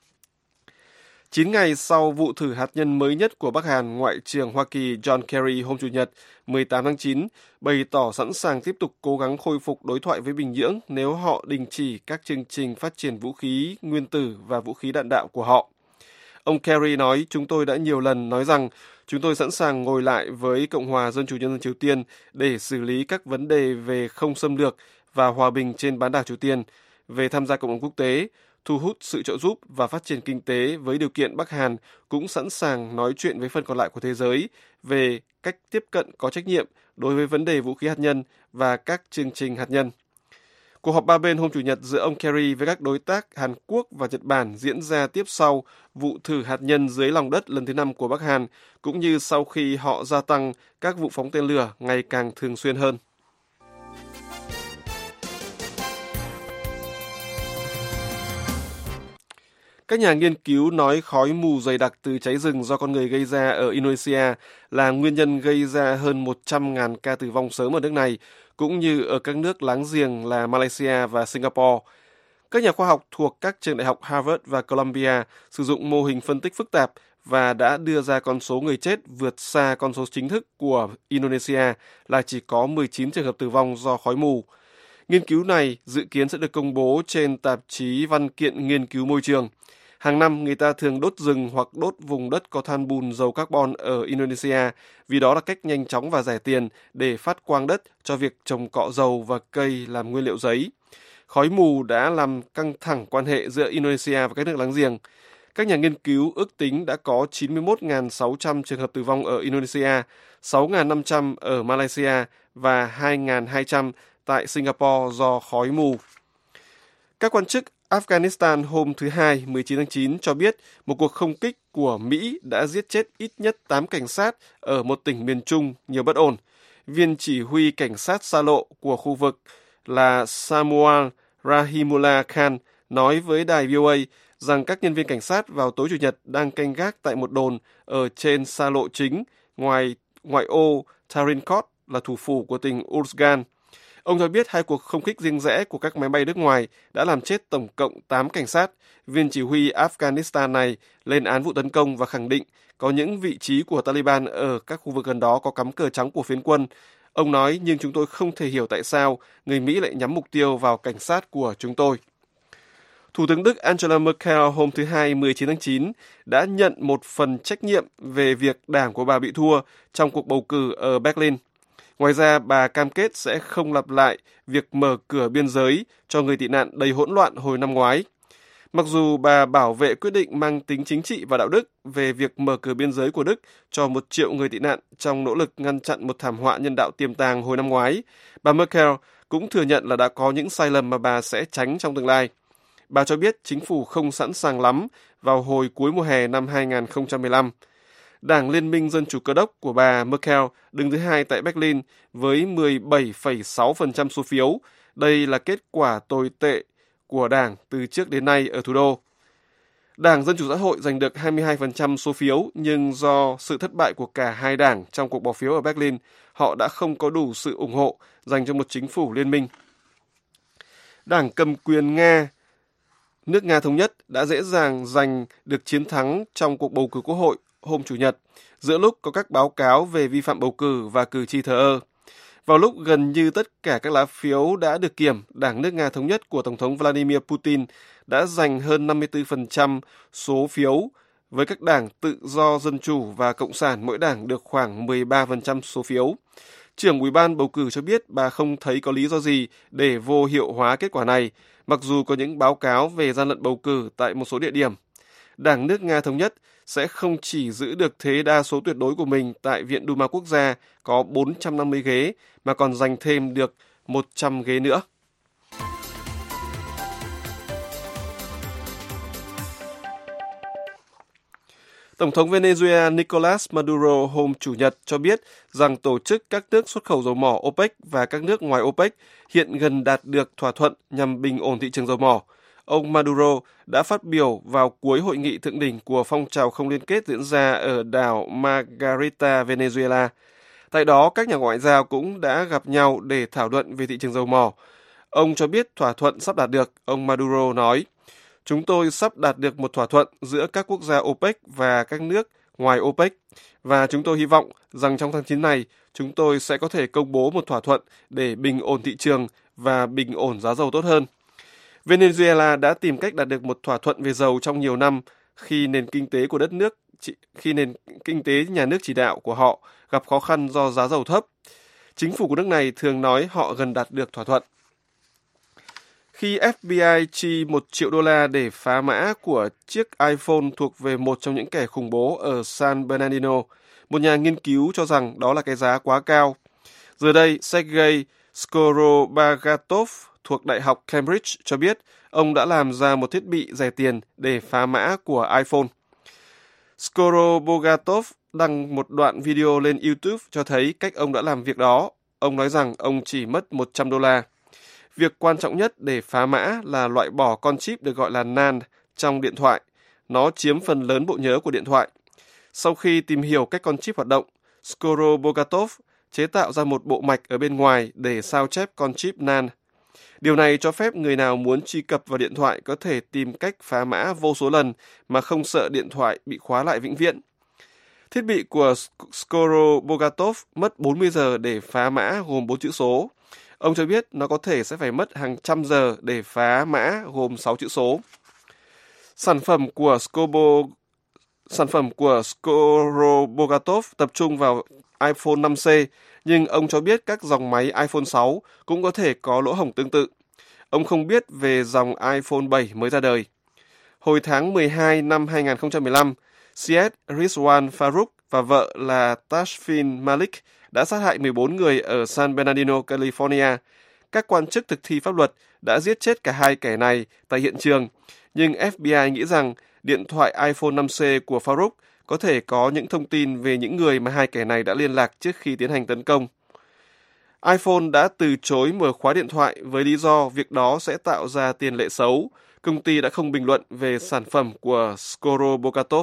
Chín ngày sau vụ thử hạt nhân mới nhất của Bắc Hàn, Ngoại trưởng Hoa Kỳ John Kerry hôm Chủ nhật mười tám tháng chín bày tỏ sẵn sàng tiếp tục cố gắng khôi phục đối thoại với Bình Nhưỡng nếu họ đình chỉ các chương trình phát triển vũ khí nguyên tử và vũ khí đạn đạo của họ. Ông Kerry nói, chúng tôi đã nhiều lần nói rằng chúng tôi sẵn sàng ngồi lại với Cộng hòa Dân chủ Nhân dân Triều Tiên để xử lý các vấn đề về không xâm lược và hòa bình trên bán đảo Triều Tiên, về tham gia cộng đồng quốc tế, thu hút sự trợ giúp và phát triển kinh tế với điều kiện Bắc Hàn cũng sẵn sàng nói chuyện với phần còn lại của thế giới về cách tiếp cận có trách nhiệm đối với vấn đề vũ khí hạt nhân và các chương trình hạt nhân. Cuộc họp ba bên hôm Chủ nhật giữa ông Kerry với các đối tác Hàn Quốc và Nhật Bản diễn ra tiếp sau vụ thử hạt nhân dưới lòng đất lần thứ năm của Bắc Hàn, cũng như sau khi họ gia tăng các vụ phóng tên lửa ngày càng thường xuyên hơn. Các nhà nghiên cứu nói khói mù dày đặc từ cháy rừng do con người gây ra ở Indonesia là nguyên nhân gây ra hơn một trăm nghìn ca tử vong sớm ở nước này, cũng như ở các nước láng giềng là Malaysia và Singapore. Các nhà khoa học thuộc các trường đại học Harvard và Columbia sử dụng mô hình phân tích phức tạp và đã đưa ra con số người chết vượt xa con số chính thức của Indonesia là chỉ có mười chín trường hợp tử vong do khói mù. Nghiên cứu này dự kiến sẽ được công bố trên tạp chí Văn kiện Nghiên cứu Môi trường. Hàng năm, người ta thường đốt rừng hoặc đốt vùng đất có than bùn dầu carbon ở Indonesia vì đó là cách nhanh chóng và rẻ tiền để phát quang đất cho việc trồng cọ dầu và cây làm nguyên liệu giấy. Khói mù đã làm căng thẳng quan hệ giữa Indonesia và các nước láng giềng. Các nhà nghiên cứu ước tính đã có chín mươi mốt nghìn sáu trăm trường hợp tử vong ở Indonesia, sáu nghìn năm trăm ở Malaysia và hai nghìn hai trăm tại Singapore do khói mù. Các quan chức Afghanistan hôm thứ Hai, mười chín tháng chín cho biết một cuộc không kích của Mỹ đã giết chết ít nhất tám cảnh sát ở một tỉnh miền Trung nhiều bất ổn. Viên chỉ huy cảnh sát xa lộ của khu vực là Samuel Rahimullah Khan nói với đài vê o a rằng các nhân viên cảnh sát vào tối Chủ nhật đang canh gác tại một đồn ở trên xa lộ chính ngoài ngoại ô Tarinkot là thủ phủ của tỉnh Uruzgan. Ông cho biết hai cuộc không kích riêng rẽ của các máy bay nước ngoài đã làm chết tổng cộng tám cảnh sát. Viên chỉ huy Afghanistan này lên án vụ tấn công và khẳng định có những vị trí của Taliban ở các khu vực gần đó có cắm cờ trắng của phiến quân. Ông nói, nhưng chúng tôi không thể hiểu tại sao người Mỹ lại nhắm mục tiêu vào cảnh sát của chúng tôi. Thủ tướng Đức Angela Merkel hôm thứ Hai, mười chín tháng chín đã nhận một phần trách nhiệm về việc đảng của bà bị thua trong cuộc bầu cử ở Berlin. Ngoài ra, bà cam kết sẽ không lặp lại việc mở cửa biên giới cho người tị nạn đầy hỗn loạn hồi năm ngoái. Mặc dù bà bảo vệ quyết định mang tính chính trị và đạo đức về việc mở cửa biên giới của Đức cho một triệu người tị nạn trong nỗ lực ngăn chặn một thảm họa nhân đạo tiềm tàng hồi năm ngoái, bà Merkel cũng thừa nhận là đã có những sai lầm mà bà sẽ tránh trong tương lai. Bà cho biết chính phủ không sẵn sàng lắm vào hồi cuối mùa hè năm hai nghìn không trăm mười lăm. Đảng Liên minh Dân chủ Cơ đốc của bà Merkel đứng thứ hai tại Berlin với mười bảy phẩy sáu phần trăm số phiếu. Đây là kết quả tồi tệ của đảng từ trước đến nay ở thủ đô. Đảng Dân chủ Xã hội giành được hai mươi hai phần trăm số phiếu, nhưng do sự thất bại của cả hai đảng trong cuộc bỏ phiếu ở Berlin, họ đã không có đủ sự ủng hộ dành cho một chính phủ liên minh. Đảng cầm quyền Nga, nước Nga Thống nhất đã dễ dàng giành được chiến thắng trong cuộc bầu cử quốc hội hôm Chủ nhật, giữa lúc có các báo cáo về vi phạm bầu cử và cử tri thờ ơ. Vào lúc gần như tất cả các lá phiếu đã được kiểm, Đảng nước Nga Thống nhất của Tổng thống Vladimir Putin đã giành hơn năm mươi tư phần trăm số phiếu, với các đảng Tự do Dân chủ và Cộng sản mỗi đảng được khoảng mười ba phần trăm số phiếu. Trưởng Ủy ban bầu cử cho biết bà không thấy có lý do gì để vô hiệu hóa kết quả này, mặc dù có những báo cáo về gian lận bầu cử tại một số địa điểm. Đảng nước Nga Thống nhất sẽ không chỉ giữ được thế đa số tuyệt đối của mình tại Viện Duma Quốc gia có bốn trăm năm mươi ghế, mà còn giành thêm được một trăm ghế nữa. Tổng thống Venezuela Nicolas Maduro hôm Chủ nhật cho biết rằng tổ chức các nước xuất khẩu dầu mỏ OPEC và các nước ngoài OPEC hiện gần đạt được thỏa thuận nhằm bình ổn thị trường dầu mỏ. Ông Maduro đã phát biểu vào cuối hội nghị thượng đỉnh của phong trào không liên kết diễn ra ở đảo Margarita, Venezuela. Tại đó, các nhà ngoại giao cũng đã gặp nhau để thảo luận về thị trường dầu mỏ. Ông cho biết thỏa thuận sắp đạt được. Ông Maduro nói, chúng tôi sắp đạt được một thỏa thuận giữa các quốc gia OPEC và các nước ngoài OPEC, và chúng tôi hy vọng rằng trong tháng chín này, chúng tôi sẽ có thể công bố một thỏa thuận để bình ổn thị trường và bình ổn giá dầu tốt hơn. Venezuela đã tìm cách đạt được một thỏa thuận về dầu trong nhiều năm khi nền kinh tế của đất nước khi nền kinh tế nhà nước chỉ đạo của họ gặp khó khăn do giá dầu thấp. Chính phủ của nước này thường nói họ gần đạt được thỏa thuận. Khi ép bê i chi một triệu đô la để phá mã của chiếc iPhone thuộc về một trong những kẻ khủng bố ở San Bernardino, một nhà nghiên cứu cho rằng đó là cái giá quá cao. Giờ đây, Sergei Skorobagatov thuộc Đại học Cambridge cho biết ông đã làm ra một thiết bị rẻ tiền để phá mã của iPhone. Skorobogatov đăng một đoạn video lên YouTube cho thấy cách ông đã làm việc đó. Ông nói rằng ông chỉ mất một trăm đô la. Việc quan trọng nhất để phá mã là loại bỏ con chip được gọi là NAND trong điện thoại. Nó chiếm phần lớn bộ nhớ của điện thoại. Sau khi tìm hiểu cách con chip hoạt động, Skorobogatov chế tạo ra một bộ mạch ở bên ngoài để sao chép con chip NAND. Điều này cho phép người nào muốn truy cập vào điện thoại có thể tìm cách phá mã vô số lần mà không sợ điện thoại bị khóa lại vĩnh viễn. Thiết bị của Skorobogatov mất bốn mươi giờ để phá mã gồm bốn chữ số. Ông cho biết nó có thể sẽ phải mất hàng trăm giờ để phá mã gồm sáu chữ số. Sản phẩm của Skobo, sản phẩm của Skorobogatov tập trung vào iPhone năm C, nhưng ông cho biết các dòng máy iPhone sáu cũng có thể có lỗ hổng tương tự. Ông không biết về dòng iPhone bảy mới ra đời. Hồi tháng mười hai năm hai nghìn không trăm mười lăm, Syed Rizwan Farouk và vợ là Tashfin Malik đã sát hại mười bốn người ở San Bernardino, California. Các quan chức thực thi pháp luật đã giết chết cả hai kẻ này tại hiện trường, nhưng ép bê i nghĩ rằng điện thoại iPhone năm C của Farouk có thể có những thông tin về những người mà hai kẻ này đã liên lạc trước khi tiến hành tấn công. iPhone đã từ chối mở khóa điện thoại với lý do việc đó sẽ tạo ra tiền lệ xấu. Công ty đã không bình luận về sản phẩm của Skorobogatov.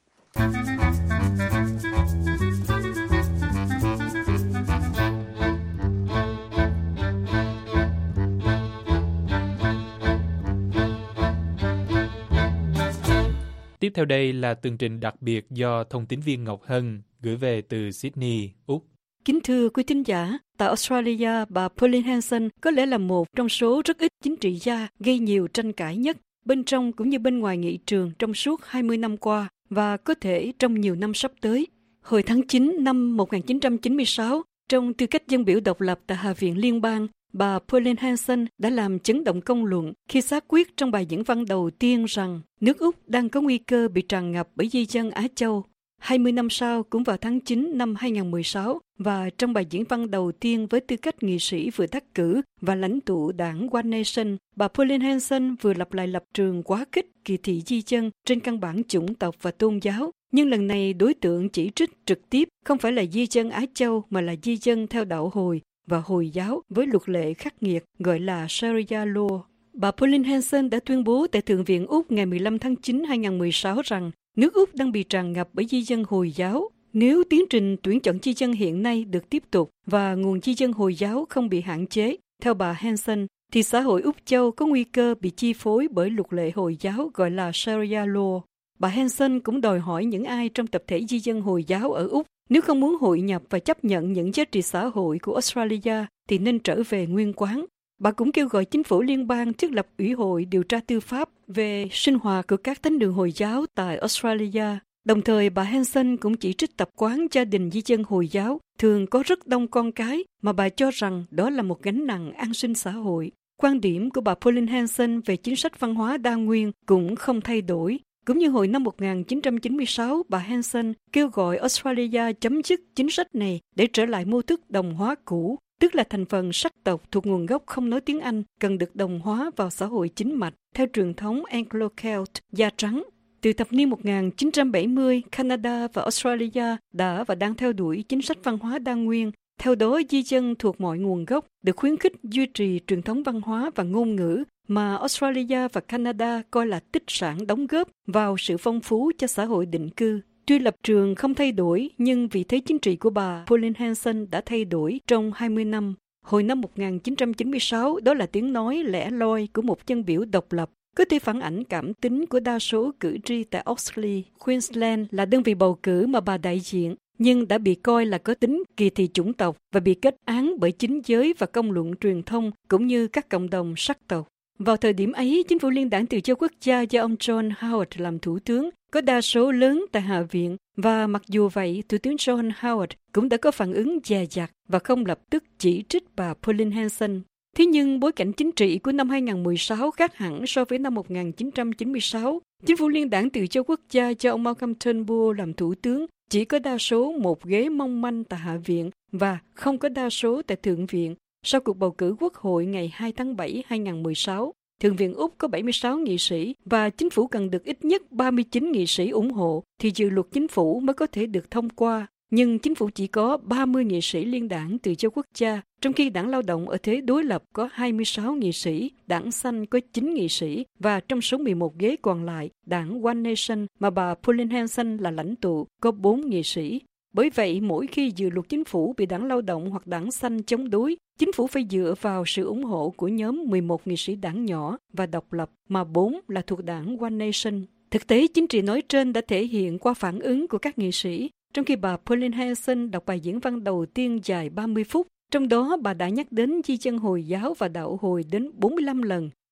Tiếp theo đây là tường trình đặc biệt do thông tín viên Ngọc Hân gửi về từ Sydney, Úc. Kính thưa quý thính giả, tại Australia, bà Pauline Hanson có lẽ là một trong số rất ít chính trị gia gây nhiều tranh cãi nhất bên trong cũng như bên ngoài nghị trường trong suốt hai mươi năm qua và có thể trong nhiều năm sắp tới. Hồi tháng chín năm một nghìn chín trăm chín mươi sáu, trong tư cách dân biểu độc lập tại Hạ viện Liên bang, bà Pauline Hanson đã làm chấn động công luận khi xác quyết trong bài diễn văn đầu tiên rằng nước Úc đang có nguy cơ bị tràn ngập bởi di dân Á Châu. hai mươi năm sau, cũng vào tháng chín năm hai nghìn không trăm mười sáu, và trong bài diễn văn đầu tiên với tư cách nghị sĩ vừa đắc cử và lãnh tụ đảng One Nation, bà Pauline Hanson vừa lặp lại lập trường quá khích kỳ thị di dân trên căn bản chủng tộc và tôn giáo. Nhưng lần này đối tượng chỉ trích trực tiếp không phải là di dân Á Châu mà là di dân theo đạo Hồi và Hồi giáo với luật lệ khắc nghiệt gọi là Sharia law. Bà Pauline Hanson đã tuyên bố tại Thượng viện Úc ngày mười lăm tháng chín năm hai nghìn không trăm mười sáu rằng nước Úc đang bị tràn ngập bởi di dân Hồi giáo. Nếu tiến trình tuyển chọn di dân hiện nay được tiếp tục và nguồn di dân Hồi giáo không bị hạn chế, theo bà Hanson, thì xã hội Úc Châu có nguy cơ bị chi phối bởi luật lệ Hồi giáo gọi là Sharia law. Bà Hanson cũng đòi hỏi những ai trong tập thể di dân Hồi giáo ở Úc, nếu không muốn hội nhập và chấp nhận những giá trị xã hội của Australia thì nên trở về nguyên quán. Bà cũng kêu gọi chính phủ liên bang thiết lập ủy hội điều tra tư pháp về sinh hoạt của các thánh đường Hồi giáo tại Australia. Đồng thời, bà Hanson cũng chỉ trích tập quán gia đình di dân Hồi giáo thường có rất đông con cái mà bà cho rằng đó là một gánh nặng an sinh xã hội. Quan điểm của bà Pauline Hanson về chính sách văn hóa đa nguyên cũng không thay đổi. Cũng như hồi năm một nghìn chín trăm chín mươi sáu, bà Hanson kêu gọi Australia chấm dứt chính sách này để trở lại mô thức đồng hóa cũ, tức là thành phần sắc tộc thuộc nguồn gốc không nói tiếng Anh cần được đồng hóa vào xã hội chính mạch theo truyền thống Anglo-Celt, da trắng. Từ thập niên một nghìn chín trăm bảy mươi, Canada và Australia đã và đang theo đuổi chính sách văn hóa đa nguyên. Theo đó, di dân thuộc mọi nguồn gốc được khuyến khích duy trì truyền thống văn hóa và ngôn ngữ mà Australia và Canada coi là tích sản đóng góp vào sự phong phú cho xã hội định cư. Tuy lập trường không thay đổi, nhưng vị thế chính trị của bà Pauline Hanson đã thay đổi trong hai mươi năm. Hồi năm một nghìn chín trăm chín mươi sáu, đó là tiếng nói lẻ loi của một dân biểu độc lập, có thể phản ảnh cảm tính của đa số cử tri tại Oxley, Queensland là đơn vị bầu cử mà bà đại diện, nhưng đã bị coi là có tính kỳ thị chủng tộc và bị kết án bởi chính giới và công luận truyền thông cũng như các cộng đồng sắc tộc. Vào thời điểm ấy, chính phủ liên đảng Tự do Quốc gia do ông John Howard làm thủ tướng có đa số lớn tại Hạ viện, và mặc dù vậy, Thủ tướng John Howard cũng đã có phản ứng dè dặt và không lập tức chỉ trích bà Pauline Hanson. Thế nhưng bối cảnh chính trị của năm hai nghìn không trăm mười sáu khác hẳn so với năm một nghìn chín trăm chín mươi sáu. Chính phủ liên đảng Tự do Quốc gia do ông Malcolm Turnbull làm thủ tướng chỉ có đa số một ghế mong manh tại Hạ viện và không có đa số tại Thượng viện. Sau cuộc bầu cử Quốc hội ngày hai tháng bảy năm hai nghìn không trăm mười sáu, Thượng viện Úc có bảy mươi sáu nghị sĩ và chính phủ cần được ít nhất ba mươi chín nghị sĩ ủng hộ thì dự luật chính phủ mới có thể được thông qua. Nhưng chính phủ chỉ có ba mươi nghị sĩ liên đảng Tự do Quốc gia, trong khi đảng Lao động ở thế đối lập có hai mươi sáu nghị sĩ, đảng Xanh có chín nghị sĩ, và trong số mười một ghế còn lại, đảng One Nation mà bà Pauline Hanson là lãnh tụ có bốn nghị sĩ. Bởi vậy, mỗi khi dự luật chính phủ bị đảng Lao động hoặc đảng Xanh chống đối, chính phủ phải dựa vào sự ủng hộ của nhóm mười một nghị sĩ đảng nhỏ và độc lập, mà bốn là thuộc đảng One Nation. Thực tế, chính trị nói trên đã thể hiện qua phản ứng của các nghị sĩ. Trong khi bà Pauline Hanson đọc bài diễn văn đầu tiên dài ba mươi phút, trong đó bà đã nhắc đến di dân Hồi giáo và đạo Hồi đến bốn mươi lăm lần,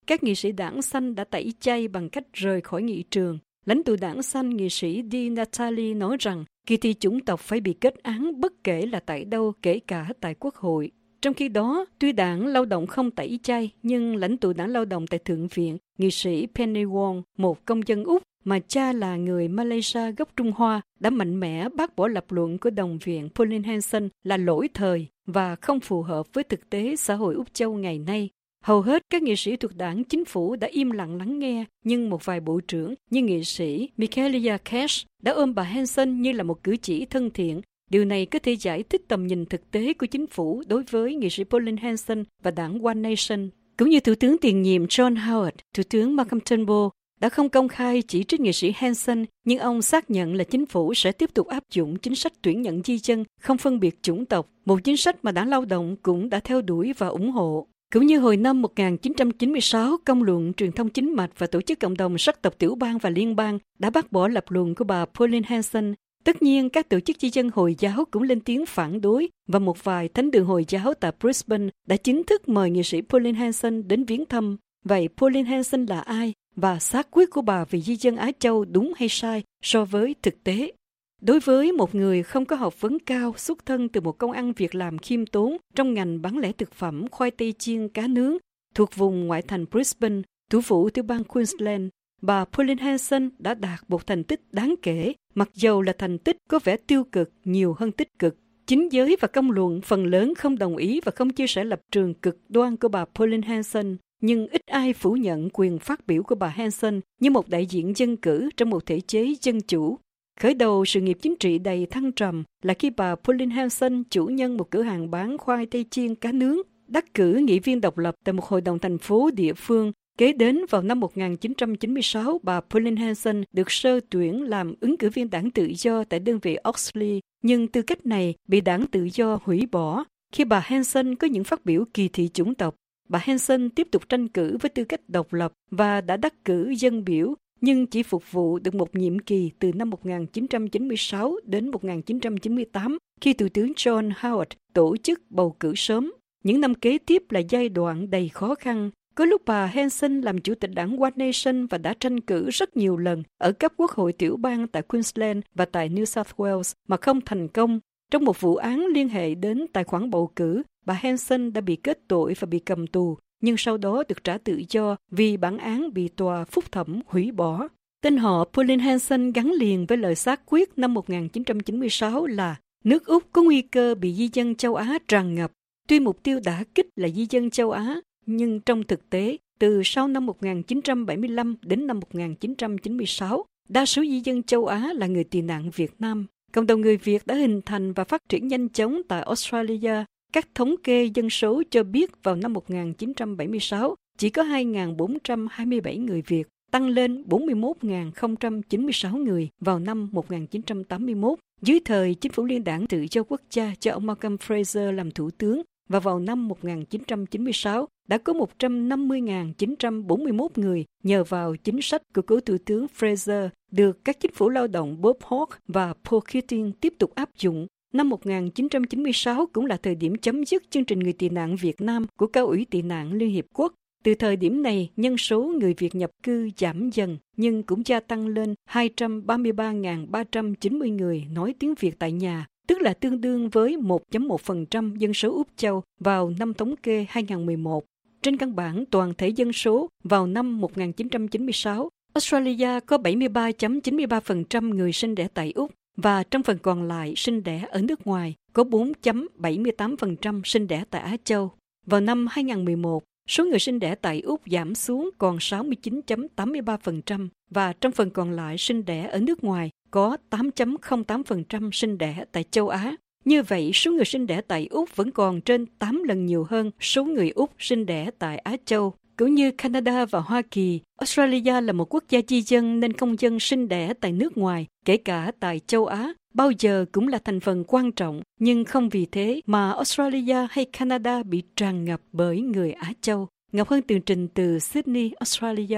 các nghị sĩ đảng xanh đã tẩy chay bằng cách rời khỏi nghị trường. Lãnh tụ đảng xanh nghị sĩ Di Natale nói rằng kỳ thị chủng tộc phải bị kết án bất kể là tại đâu, kể cả tại Quốc hội. Trong khi đó, tuy đảng lao động không tẩy chay, nhưng lãnh tụ đảng lao động tại Thượng viện, nghị sĩ Penny Wong, một công dân Úc mà cha là người Malaysia gốc Trung Hoa, đã mạnh mẽ bác bỏ lập luận của đồng viện Pauline Hanson là lỗi thời và không phù hợp với thực tế xã hội Úc Châu ngày nay. Hầu hết các nghị sĩ thuộc đảng chính phủ đã im lặng lắng nghe, nhưng một vài bộ trưởng như nghị sĩ Michaelia Cash đã ôm bà Hanson như là một cử chỉ thân thiện. Điều này có thể giải thích tầm nhìn thực tế của chính phủ đối với nghị sĩ Pauline Hanson và đảng One Nation. Cũng như Thủ tướng tiền nhiệm John Howard, Thủ tướng Malcolm Turnbull đã không công khai chỉ trích nghị sĩ Hanson, nhưng ông xác nhận là chính phủ sẽ tiếp tục áp dụng chính sách tuyển nhận di dân không phân biệt chủng tộc, một chính sách mà đảng lao động cũng đã theo đuổi và ủng hộ. Cũng như hồi năm một nghìn chín trăm chín mươi sáu, công luận, truyền thông chính mạch và tổ chức cộng đồng sắc tộc tiểu bang và liên bang đã bác bỏ lập luận của bà Pauline Hanson. Tất nhiên, các tổ chức di dân Hồi giáo cũng lên tiếng phản đối và một vài thánh đường Hồi giáo tại Brisbane đã chính thức mời nghị sĩ Pauline Hanson đến viếng thăm. Vậy Pauline Hanson là ai và xác quyết của bà về di dân Á Châu đúng hay sai so với thực tế? Đối với một người không có học vấn cao, xuất thân từ một công ăn việc làm khiêm tốn trong ngành bán lẻ thực phẩm, khoai tây chiên, cá nướng, thuộc vùng ngoại thành Brisbane, thủ phủ tiểu bang Queensland, bà Pauline Hanson đã đạt một thành tích đáng kể, mặc dầu là thành tích có vẻ tiêu cực nhiều hơn tích cực. Chính giới và công luận phần lớn không đồng ý và không chia sẻ lập trường cực đoan của bà Pauline Hanson, nhưng ít ai phủ nhận quyền phát biểu của bà Hanson như một đại diện dân cử trong một thể chế dân chủ. Khởi đầu sự nghiệp chính trị đầy thăng trầm là khi bà Pauline Hanson, chủ nhân một cửa hàng bán khoai tây chiên cá nướng, đắc cử nghị viên độc lập tại một hội đồng thành phố địa phương. Kế đến vào năm một nghìn chín trăm chín mươi sáu, bà Pauline Hanson được sơ tuyển làm ứng cử viên đảng tự do tại đơn vị Oxley, nhưng tư cách này bị đảng tự do hủy bỏ khi bà Hanson có những phát biểu kỳ thị chủng tộc. Bà Hanson tiếp tục tranh cử với tư cách độc lập và đã đắc cử dân biểu, nhưng chỉ phục vụ được một nhiệm kỳ từ năm một nghìn chín trăm chín mươi sáu đến một nghìn chín trăm chín mươi tám, khi Thủ tướng John Howard tổ chức bầu cử sớm. Những năm kế tiếp là giai đoạn đầy khó khăn. Có lúc bà Hanson làm chủ tịch đảng One Nation và đã tranh cử rất nhiều lần ở cấp quốc hội tiểu bang tại Queensland và tại New South Wales mà không thành công. Trong một vụ án liên hệ đến tài khoản bầu cử, bà Hanson đã bị kết tội và bị cầm tù, nhưng sau đó được trả tự do vì bản án bị tòa phúc thẩm hủy bỏ. Tên họ Pauline Hanson gắn liền với lời xác quyết năm một nghìn chín trăm chín mươi sáu là nước Úc có nguy cơ bị di dân châu Á tràn ngập. Tuy mục tiêu đả kích là di dân châu Á, nhưng trong thực tế, từ sau năm một nghìn chín trăm bảy mươi lăm đến năm một nghìn chín trăm chín mươi sáu, đa số di dân châu Á là người tị nạn Việt Nam. Cộng đồng người Việt đã hình thành và phát triển nhanh chóng tại Australia. Các thống kê dân số cho biết vào năm một nghìn chín trăm bảy mươi sáu, chỉ có hai nghìn bốn trăm hai mươi bảy người Việt, tăng lên bốn mươi mốt nghìn không trăm chín mươi sáu người vào năm một nghìn chín trăm tám mươi mốt, dưới thời chính phủ liên đảng tự do quốc gia cho ông Malcolm Fraser làm thủ tướng, và vào năm một nghìn chín trăm chín mươi sáu đã có một trăm năm mươi nghìn chín trăm bốn mươi mốt người nhờ vào chính sách của cố thủ tướng Fraser được các chính phủ lao động Bob Hawke và Paul Keating tiếp tục áp dụng. Năm một nghìn chín trăm chín mươi sáu cũng là thời điểm chấm dứt chương trình người tị nạn Việt Nam của Cao ủy tị nạn Liên Hiệp Quốc. Từ thời điểm này, nhân số người Việt nhập cư giảm dần, nhưng cũng gia tăng lên hai trăm ba mươi ba nghìn ba trăm chín mươi người nói tiếng Việt tại nhà, tức là tương đương với một phẩy một phần trăm dân số Úc Châu vào năm thống kê hai nghìn không trăm mười một. Trên căn bản toàn thể dân số vào năm một nghìn chín trăm chín mươi sáu, Australia có bảy mươi ba phẩy chín mươi ba phần trăm người sinh đẻ tại Úc, và trong phần còn lại sinh đẻ ở nước ngoài có bốn phẩy bảy mươi tám phần trăm sinh đẻ tại Á Châu. Vào năm hai nghìn không trăm mười một, số người sinh đẻ tại Úc giảm xuống còn sáu mươi chín phẩy tám mươi ba phần trăm và trong phần còn lại sinh đẻ ở nước ngoài có tám phẩy không tám phần trăm sinh đẻ tại châu Á. Như vậy, số người sinh đẻ tại Úc vẫn còn trên tám lần nhiều hơn số người Úc sinh đẻ tại Á Châu. Cũng như Canada và Hoa Kỳ, Australia là một quốc gia di dân nên công dân sinh đẻ tại nước ngoài, kể cả tại châu Á, bao giờ cũng là thành phần quan trọng, nhưng không vì thế mà Australia hay Canada bị tràn ngập bởi người Á Châu. Ngọc Hân tường trình từ Sydney, Australia.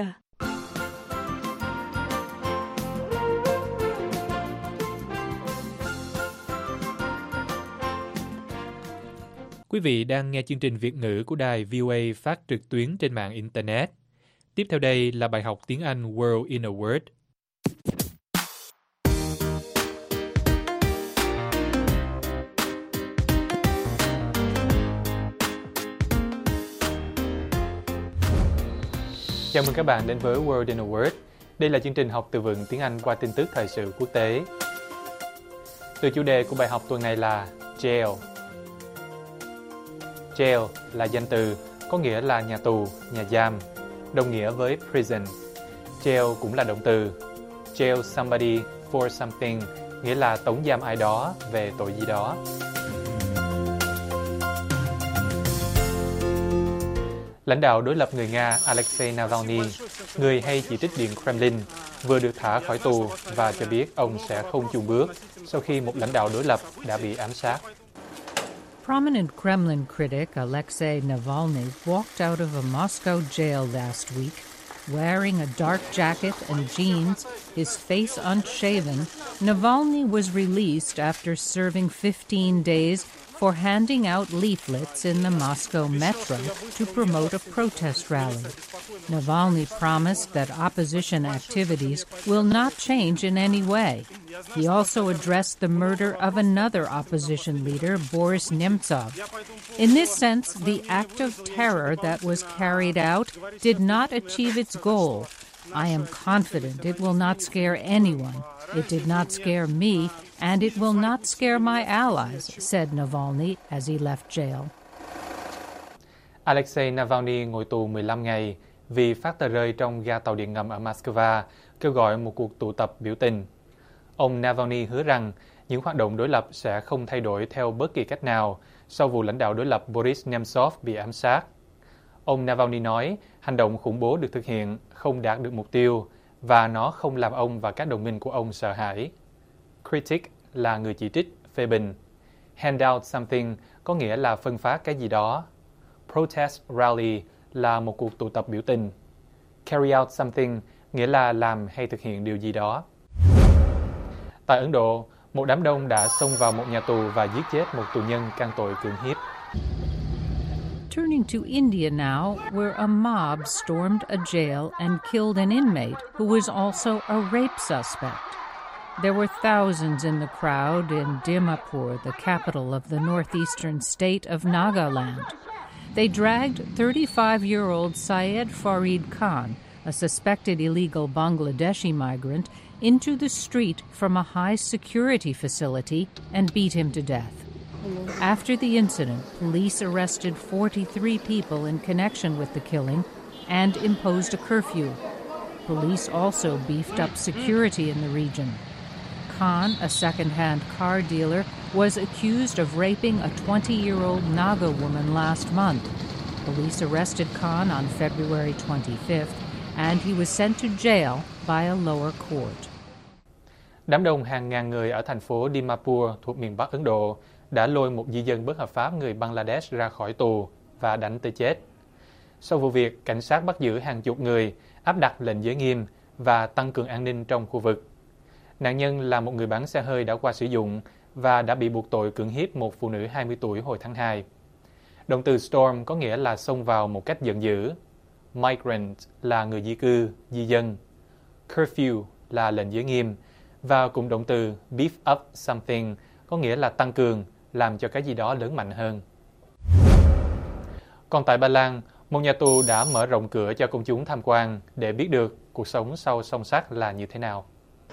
Quý vị đang nghe chương trình Việt ngữ của đài vê o a phát trực tuyến trên mạng Internet. Tiếp theo đây là bài học tiếng Anh World in a Word. Chào mừng các bạn đến với World in a Word. Đây là chương trình học từ vựng tiếng Anh qua tin tức thời sự quốc tế. Từ chủ đề của bài học tuần này là jail. Jail là danh từ có nghĩa là nhà tù, nhà giam, đồng nghĩa với prison. Jail cũng là động từ. Jail somebody for something nghĩa là tống giam ai đó về tội gì đó. Lãnh đạo đối lập người Nga Alexei Navalny, người hay chỉ trích Điện Kremlin, vừa được thả khỏi tù và cho biết ông sẽ không chùn bước sau khi một lãnh đạo đối lập đã bị ám sát. Prominent Kremlin critic Alexei Navalny walked out of a Moscow jail last week, wearing a dark jacket and jeans, his face unshaven. Navalny was released after serving fifteen days for handing out leaflets in the Moscow metro to promote a protest rally. Navalny promised that opposition activities will not change in any way. He also addressed the murder of another opposition leader, Boris Nemtsov. In this sense, the act of terror that was carried out did not achieve its goal. I am confident it will not scare anyone. It did not scare me, and it will not scare my allies, said Navalny as he left jail. Alexei Navalny ngồi tù mười lăm ngày vì phát tờ rơi trong ga tàu điện ngầm ở Moscow kêu gọi một cuộc tụ tập biểu tình. Ông Navalny hứa rằng những hoạt động đối lập sẽ không thay đổi theo bất kỳ cách nào sau vụ lãnh đạo đối lập Boris Nemtsov bị ám sát. Ông Navalny nói hành động khủng bố được thực hiện không đạt được mục tiêu và nó không làm ông và các đồng minh của ông sợ hãi. Critic là người chỉ trích, phê bình. Hand out something có nghĩa là phân phát cái gì đó. Protest rally là một cuộc tụ tập biểu tình. Carry out something nghĩa là làm hay thực hiện điều gì đó. Tại Ấn Độ, một đám đông đã xông vào một nhà tù và giết chết một tù nhân can tội cưỡng hiếp. Turning to India now, where a mob stormed a jail and killed an inmate who was also a rape suspect. There were thousands in the crowd in Dimapur, the capital of the northeastern state of Nagaland. They dragged thirty-five-year-old Syed Farid Khan, a suspected illegal Bangladeshi migrant, into the street from a high-security facility and beat him to death. After the incident, police arrested forty-three people in connection with the killing and imposed a curfew. Police also beefed up security in the region. Khan, a second-hand car dealer, was accused of raping a twenty-year-old Naga woman last month. Police arrested Khan on February twenty-fifth, and he was sent to jail by a lower court. Đám đông hàng ngàn người ở thành phố Dimapur thuộc miền Bắc Ấn Độ đã lôi một di dân bất hợp pháp người Bangladesh ra khỏi tù và đánh tới chết. Sau vụ việc, cảnh sát bắt giữ hàng chục người, áp đặt lệnh giới nghiêm và tăng cường an ninh trong khu vực. Nạn nhân là một người bán xe hơi đã qua sử dụng và đã bị buộc tội cưỡng hiếp một phụ nữ hai mươi tuổi hồi tháng hai. Động từ storm có nghĩa là xông vào một cách giận dữ. Migrant là người di cư, di dân. Curfew là lệnh giới nghiêm. Và cụm động từ beef up something có nghĩa là tăng cường, làm cho cái gì đó lớn mạnh hơn. Còn tại Ba Lan, một nhà tù đã mở rộng cửa cho công chúng tham quan để biết được cuộc sống sau song sắt là như thế nào.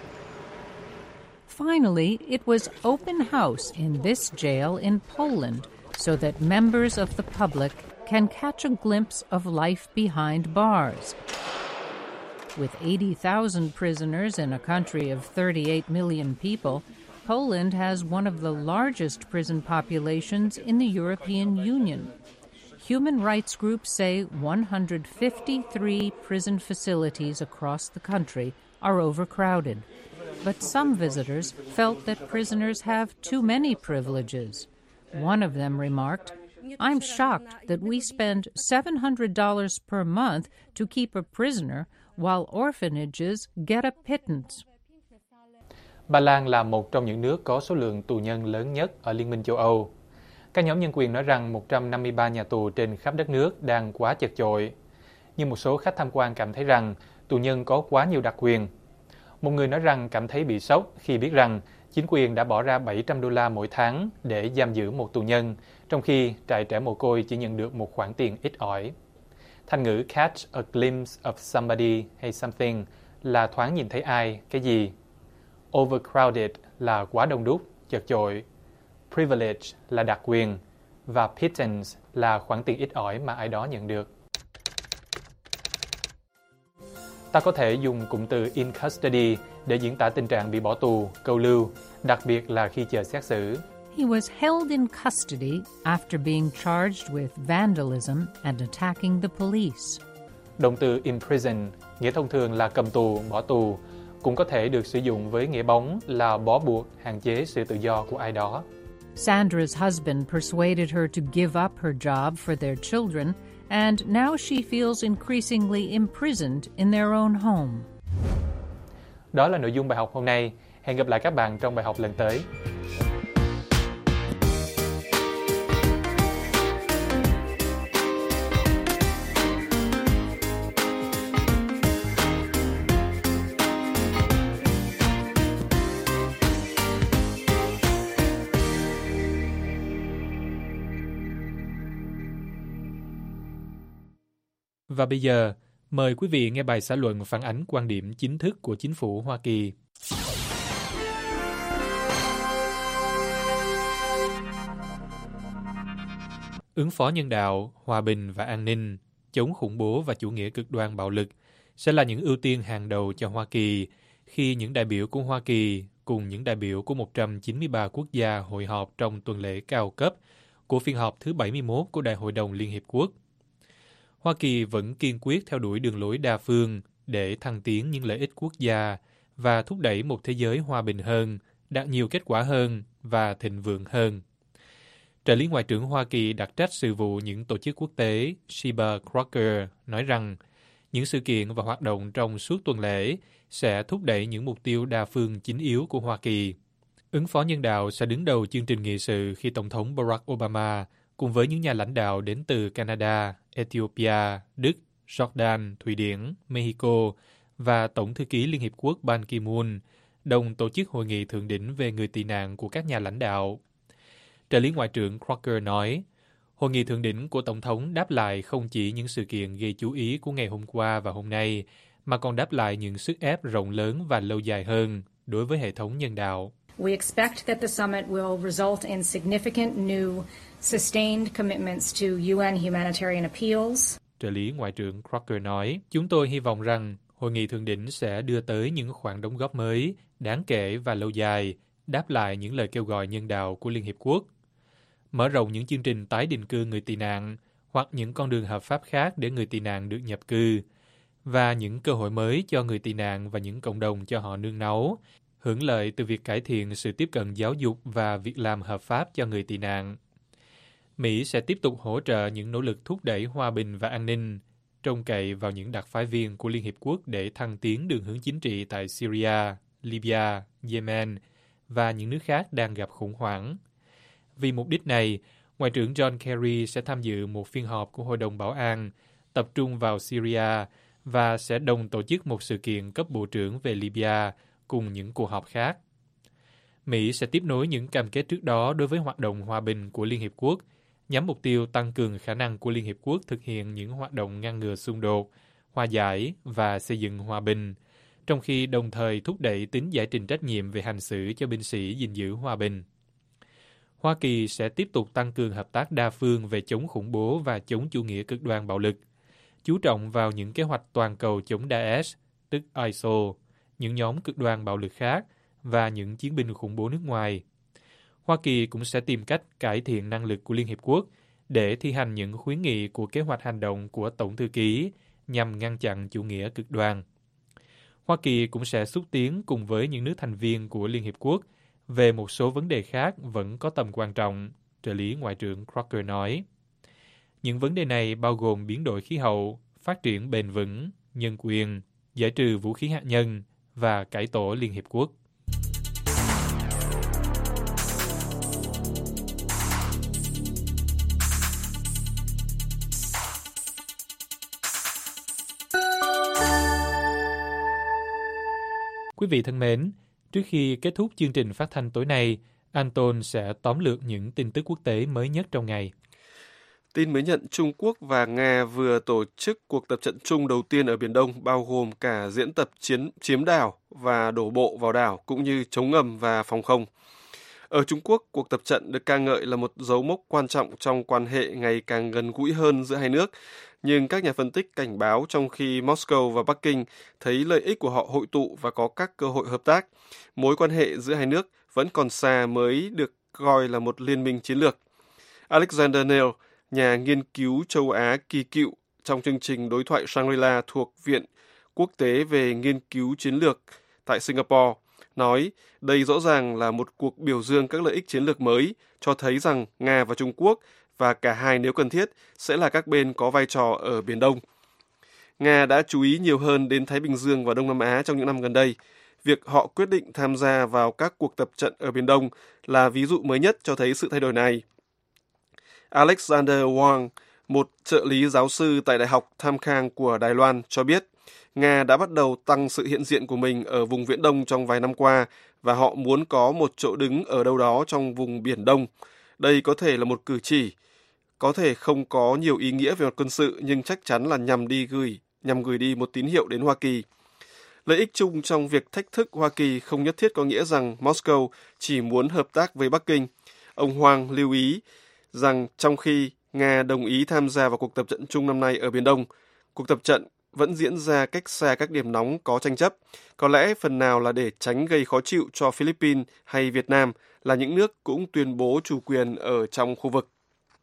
Finally, it was open house in this jail in Poland so that members of the public can catch a glimpse of life behind bars. With eighty thousand prisoners in a country of thirty-eight million people, Poland has one of the largest prison populations in the European Union. Human rights groups say one hundred fifty-three prison facilities across the country are overcrowded. But some visitors felt that prisoners have too many privileges. One of them remarked, "I'm shocked that we spend seven hundred dollars per month to keep a prisoner while orphanages get a pittance." Ba Lan là một trong những nước có số lượng tù nhân lớn nhất ở Liên minh châu Âu. Các nhóm nhân quyền nói rằng một trăm năm mươi ba nhà tù trên khắp đất nước đang quá chật chội. nhưng một số khách tham quan cảm thấy rằng tù nhân có quá nhiều đặc quyền. Một người nói rằng cảm thấy bị sốc khi biết rằng chính quyền đã bỏ ra bảy trăm đô la mỗi tháng để giam giữ một tù nhân, trong khi trại trẻ mồ côi chỉ nhận được một khoản tiền ít ỏi. Thành ngữ catch a glimpse of somebody hay something là thoáng nhìn thấy ai, cái gì. Overcrowded là quá đông đúc, chật chội. Privilege là đặc quyền. Và pittance là khoản tiền ít ỏi mà ai đó nhận được. Ta có thể dùng cụm từ in custody để diễn tả tình trạng bị bỏ tù, câu lưu, đặc biệt là khi chờ xét xử. He was held in custody after being charged with vandalism and attacking the police. Động từ imprison, nghĩa thông thường là cầm tù, bỏ tù, cũng có thể được sử dụng với nghĩa bóng là bó buộc, hạn chế sự tự do của ai đó. Sandra's husband persuaded her to give up her job for their children, and now she feels increasingly imprisoned in their own home. Đó là nội dung bài học hôm nay. Hẹn gặp lại các bạn trong bài học lần tới. Và bây giờ, mời quý vị nghe bài xã luận phản ánh quan điểm chính thức của chính phủ Hoa Kỳ. Ứng phó nhân đạo, hòa bình và an ninh, chống khủng bố và chủ nghĩa cực đoan bạo lực sẽ là những ưu tiên hàng đầu cho Hoa Kỳ khi những đại biểu của Hoa Kỳ cùng những đại biểu của một trăm chín mươi ba quốc gia hội họp trong tuần lễ cao cấp của phiên họp thứ bảy mươi mốt của Đại hội đồng Liên Hiệp Quốc. Hoa Kỳ vẫn kiên quyết theo đuổi đường lối đa phương để thăng tiến những lợi ích quốc gia và thúc đẩy một thế giới hòa bình hơn, đạt nhiều kết quả hơn và thịnh vượng hơn. Trợ lý Ngoại trưởng Hoa Kỳ đặc trách sự vụ những tổ chức quốc tế Sheba Crocker nói rằng những sự kiện và hoạt động trong suốt tuần lễ sẽ thúc đẩy những mục tiêu đa phương chính yếu của Hoa Kỳ. Ứng phó nhân đạo sẽ đứng đầu chương trình nghị sự khi Tổng thống Barack Obama cùng với những nhà lãnh đạo đến từ Canada, Ethiopia, Đức, Jordan, Thụy Điển, Mexico và Tổng thư ký Liên Hiệp Quốc Ban Ki-moon đồng tổ chức hội nghị thượng đỉnh về người tị nạn của các nhà lãnh đạo. Trợ lý Ngoại trưởng Crocker nói, hội nghị thượng đỉnh của Tổng thống đáp lại không chỉ những sự kiện gây chú ý của ngày hôm qua và hôm nay, mà còn đáp lại những sức ép rộng lớn và lâu dài hơn đối với hệ thống nhân đạo. We expect that the summit will result in significant new sustained commitments to U N humanitarian appeals. Trợ lý Ngoại trưởng Crocker nói, chúng tôi hy vọng rằng hội nghị thượng đỉnh sẽ đưa tới những khoản đóng góp mới, đáng kể và lâu dài, đáp lại những lời kêu gọi nhân đạo của Liên Hiệp Quốc. Mở rộng những chương trình tái định cư người tị nạn hoặc những con đường hợp pháp khác để người tị nạn được nhập cư, và những cơ hội mới cho người tị nạn và những cộng đồng cho họ nương náu, hưởng lợi từ việc cải thiện sự tiếp cận giáo dục và việc làm hợp pháp cho người tị nạn. Mỹ sẽ tiếp tục hỗ trợ những nỗ lực thúc đẩy hòa bình và an ninh, trông cậy vào những đặc phái viên của Liên Hiệp Quốc để thăng tiến đường hướng chính trị tại Syria, Libya, Yemen và những nước khác đang gặp khủng hoảng. Vì mục đích này, Ngoại trưởng John Kerry sẽ tham dự một phiên họp của Hội đồng Bảo an tập trung vào Syria và sẽ đồng tổ chức một sự kiện cấp bộ trưởng về Libya cùng những cuộc họp khác. Mỹ sẽ tiếp nối những cam kết trước đó đối với hoạt động hòa bình của Liên Hiệp Quốc, nhắm mục tiêu tăng cường khả năng của Liên Hiệp Quốc thực hiện những hoạt động ngăn ngừa xung đột, hòa giải và xây dựng hòa bình, trong khi đồng thời thúc đẩy tính giải trình trách nhiệm về hành xử cho binh sĩ gìn giữ hòa bình. Hoa Kỳ sẽ tiếp tục tăng cường hợp tác đa phương về chống khủng bố và chống chủ nghĩa cực đoan bạo lực, chú trọng vào những kế hoạch toàn cầu chống Daesh, tức i ét i эл, những nhóm cực đoan bạo lực khác và những chiến binh khủng bố nước ngoài. Hoa Kỳ cũng sẽ tìm cách cải thiện năng lực của Liên Hiệp Quốc để thi hành những khuyến nghị của kế hoạch hành động của Tổng thư ký nhằm ngăn chặn chủ nghĩa cực đoan. Hoa Kỳ cũng sẽ xúc tiến cùng với những nước thành viên của Liên Hiệp Quốc về một số vấn đề khác vẫn có tầm quan trọng, trợ lý Ngoại trưởng Crocker nói. Những vấn đề này bao gồm biến đổi khí hậu, phát triển bền vững, nhân quyền, giải trừ vũ khí hạt nhân và cải tổ Liên Hiệp Quốc. quý vị thân mến, trước khi kết thúc chương trình phát thanh tối nay, Anton sẽ tóm lược những tin tức quốc tế mới nhất trong ngày. Tin mới nhận, Trung Quốc và Nga vừa tổ chức cuộc tập trận chung đầu tiên ở Biển Đông, bao gồm cả diễn tập chiến chiếm đảo và đổ bộ vào đảo, cũng như chống ngầm và phòng không. Ở Trung Quốc, cuộc tập trận được ca ngợi là một dấu mốc quan trọng trong quan hệ ngày càng gần gũi hơn giữa hai nước, nhưng các nhà phân tích cảnh báo trong khi Moscow và Bắc Kinh thấy lợi ích của họ hội tụ và có các cơ hội hợp tác, mối quan hệ giữa hai nước vẫn còn xa mới được coi là một liên minh chiến lược. Alexander Neil, nhà nghiên cứu châu Á kỳ cựu trong chương trình đối thoại Shangri-La thuộc Viện Quốc tế về Nghiên cứu Chiến lược tại Singapore, nói đây rõ ràng là một cuộc biểu dương các lợi ích chiến lược mới, cho thấy rằng Nga và Trung Quốc, và cả hai nếu cần thiết, sẽ là các bên có vai trò ở Biển Đông. Nga đã chú ý nhiều hơn đến Thái Bình Dương và Đông Nam Á trong những năm gần đây. Việc họ quyết định tham gia vào các cuộc tập trận ở Biển Đông là ví dụ mới nhất cho thấy sự thay đổi này. Alexander Wang, một trợ lý giáo sư tại Đại học Tham Khang của Đài Loan, cho biết Nga đã bắt đầu tăng sự hiện diện của mình ở vùng Viễn Đông trong vài năm qua và họ muốn có một chỗ đứng ở đâu đó trong vùng Biển Đông. Đây có thể là một cử chỉ, có thể không có nhiều ý nghĩa về mặt quân sự, nhưng chắc chắn là nhằm đi gửi, nhằm gửi đi một tín hiệu đến Hoa Kỳ. Lợi ích chung trong việc thách thức Hoa Kỳ không nhất thiết có nghĩa rằng Moscow chỉ muốn hợp tác với Bắc Kinh. Ông Hoàng lưu ý rằng trong khi Nga đồng ý tham gia vào cuộc tập trận chung năm nay ở Biển Đông, cuộc tập trận vẫn diễn ra cách xa các điểm nóng có tranh chấp, có lẽ phần nào là để tránh gây khó chịu cho Philippines hay Việt Nam, là những nước cũng tuyên bố chủ quyền ở trong khu vực.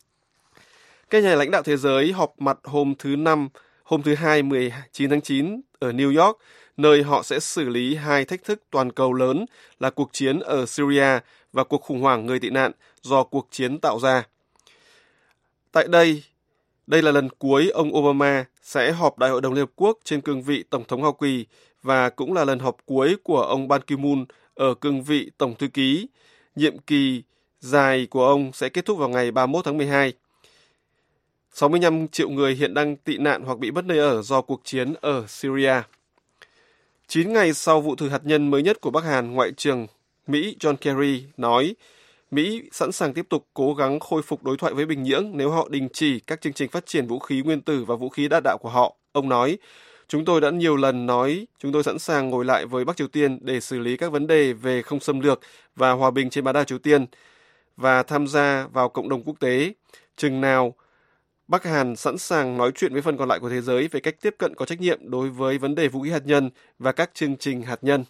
Các nhà lãnh đạo thế giới họp mặt hôm thứ năm, hôm thứ Hai mười chín tháng chín ở New York, nơi họ sẽ xử lý hai thách thức toàn cầu lớn là cuộc chiến ở Syria và cuộc khủng hoảng người tị nạn do cuộc chiến tạo ra. Tại đây, đây là lần cuối ông Obama sẽ họp Đại hội đồng Liên Hợp Quốc trên cương vị Tổng thống Hoa Kỳ và cũng là lần họp cuối của ông Ban Ki-moon ở cương vị Tổng thư ký. Nhiệm kỳ dài của ông sẽ kết thúc vào ngày ba mươi mốt tháng mười hai. sáu mươi lăm triệu người hiện đang tị nạn hoặc bị mất nơi ở do cuộc chiến ở Syria. chín ngày sau vụ thử hạt nhân mới nhất của Bắc Hàn, Ngoại trưởng Mỹ John Kerry nói Mỹ sẵn sàng tiếp tục cố gắng khôi phục đối thoại với Bình Nhưỡng nếu họ đình chỉ các chương trình phát triển vũ khí nguyên tử và vũ khí đạn đạo của họ. Ông nói, chúng tôi đã nhiều lần nói chúng tôi sẵn sàng ngồi lại với Bắc Triều Tiên để xử lý các vấn đề về không xâm lược và hòa bình trên bán đảo Triều Tiên và tham gia vào cộng đồng quốc tế. Chừng nào Bắc Hàn sẵn sàng nói chuyện với phần còn lại của thế giới về cách tiếp cận có trách nhiệm đối với vấn đề vũ khí hạt nhân và các chương trình hạt nhân.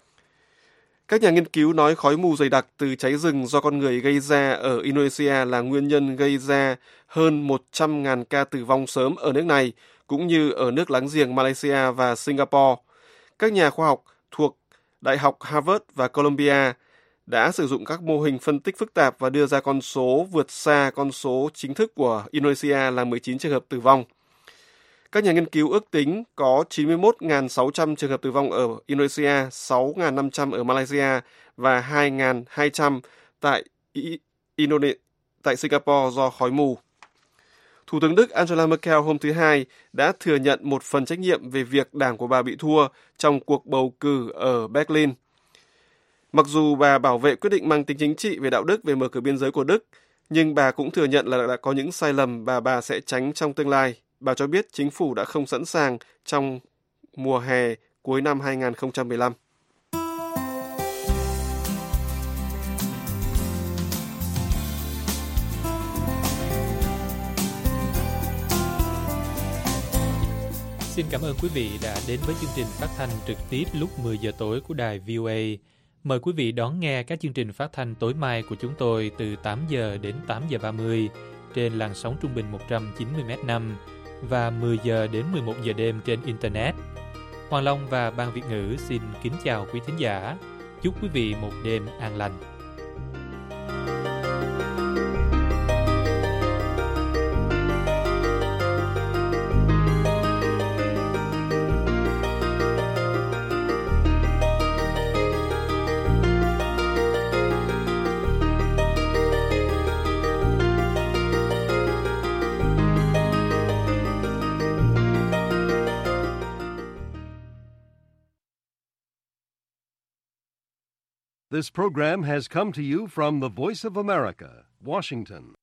Các nhà nghiên cứu nói khói mù dày đặc từ cháy rừng do con người gây ra ở Indonesia là nguyên nhân gây ra hơn một trăm nghìn ca tử vong sớm ở nước này, cũng như ở nước láng giềng Malaysia và Singapore. Các nhà khoa học thuộc Đại học Harvard và Columbia đã sử dụng các mô hình phân tích phức tạp và đưa ra con số vượt xa con số chính thức của Indonesia là mười chín trường hợp tử vong. Các nhà nghiên cứu ước tính có chín mươi mốt nghìn sáu trăm trường hợp tử vong ở Indonesia, sáu nghìn năm trăm ở Malaysia và hai nghìn hai trăm tại, Indone- tại Singapore do khói mù. Thủ tướng Đức Angela Merkel hôm thứ Hai đã thừa nhận một phần trách nhiệm về việc đảng của bà bị thua trong cuộc bầu cử ở Berlin. Mặc dù bà bảo vệ quyết định mang tính chính trị về đạo đức về mở cửa biên giới của Đức, nhưng bà cũng thừa nhận là đã có những sai lầm và bà sẽ tránh trong tương lai. Bà cho biết chính phủ đã không sẵn sàng trong mùa hè cuối năm hai nghìn không trăm mười lăm. Xin cảm ơn quý vị đã đến với chương trình phát thanh trực tiếp lúc mười giờ tối của đài vê o a. Mời quý vị đón nghe các chương trình phát thanh tối mai của chúng tôi từ tám giờ đến tám giờ ba mươi trên làn sóng trung bình một trăm chín mươi mét năm và mười giờ đến mười một giờ đêm trên Internet. Hoàng Long và Ban Việt ngữ xin kính chào quý thính giả. Chúc quý vị một đêm an lành. This program has come to you from the Voice of America, Washington.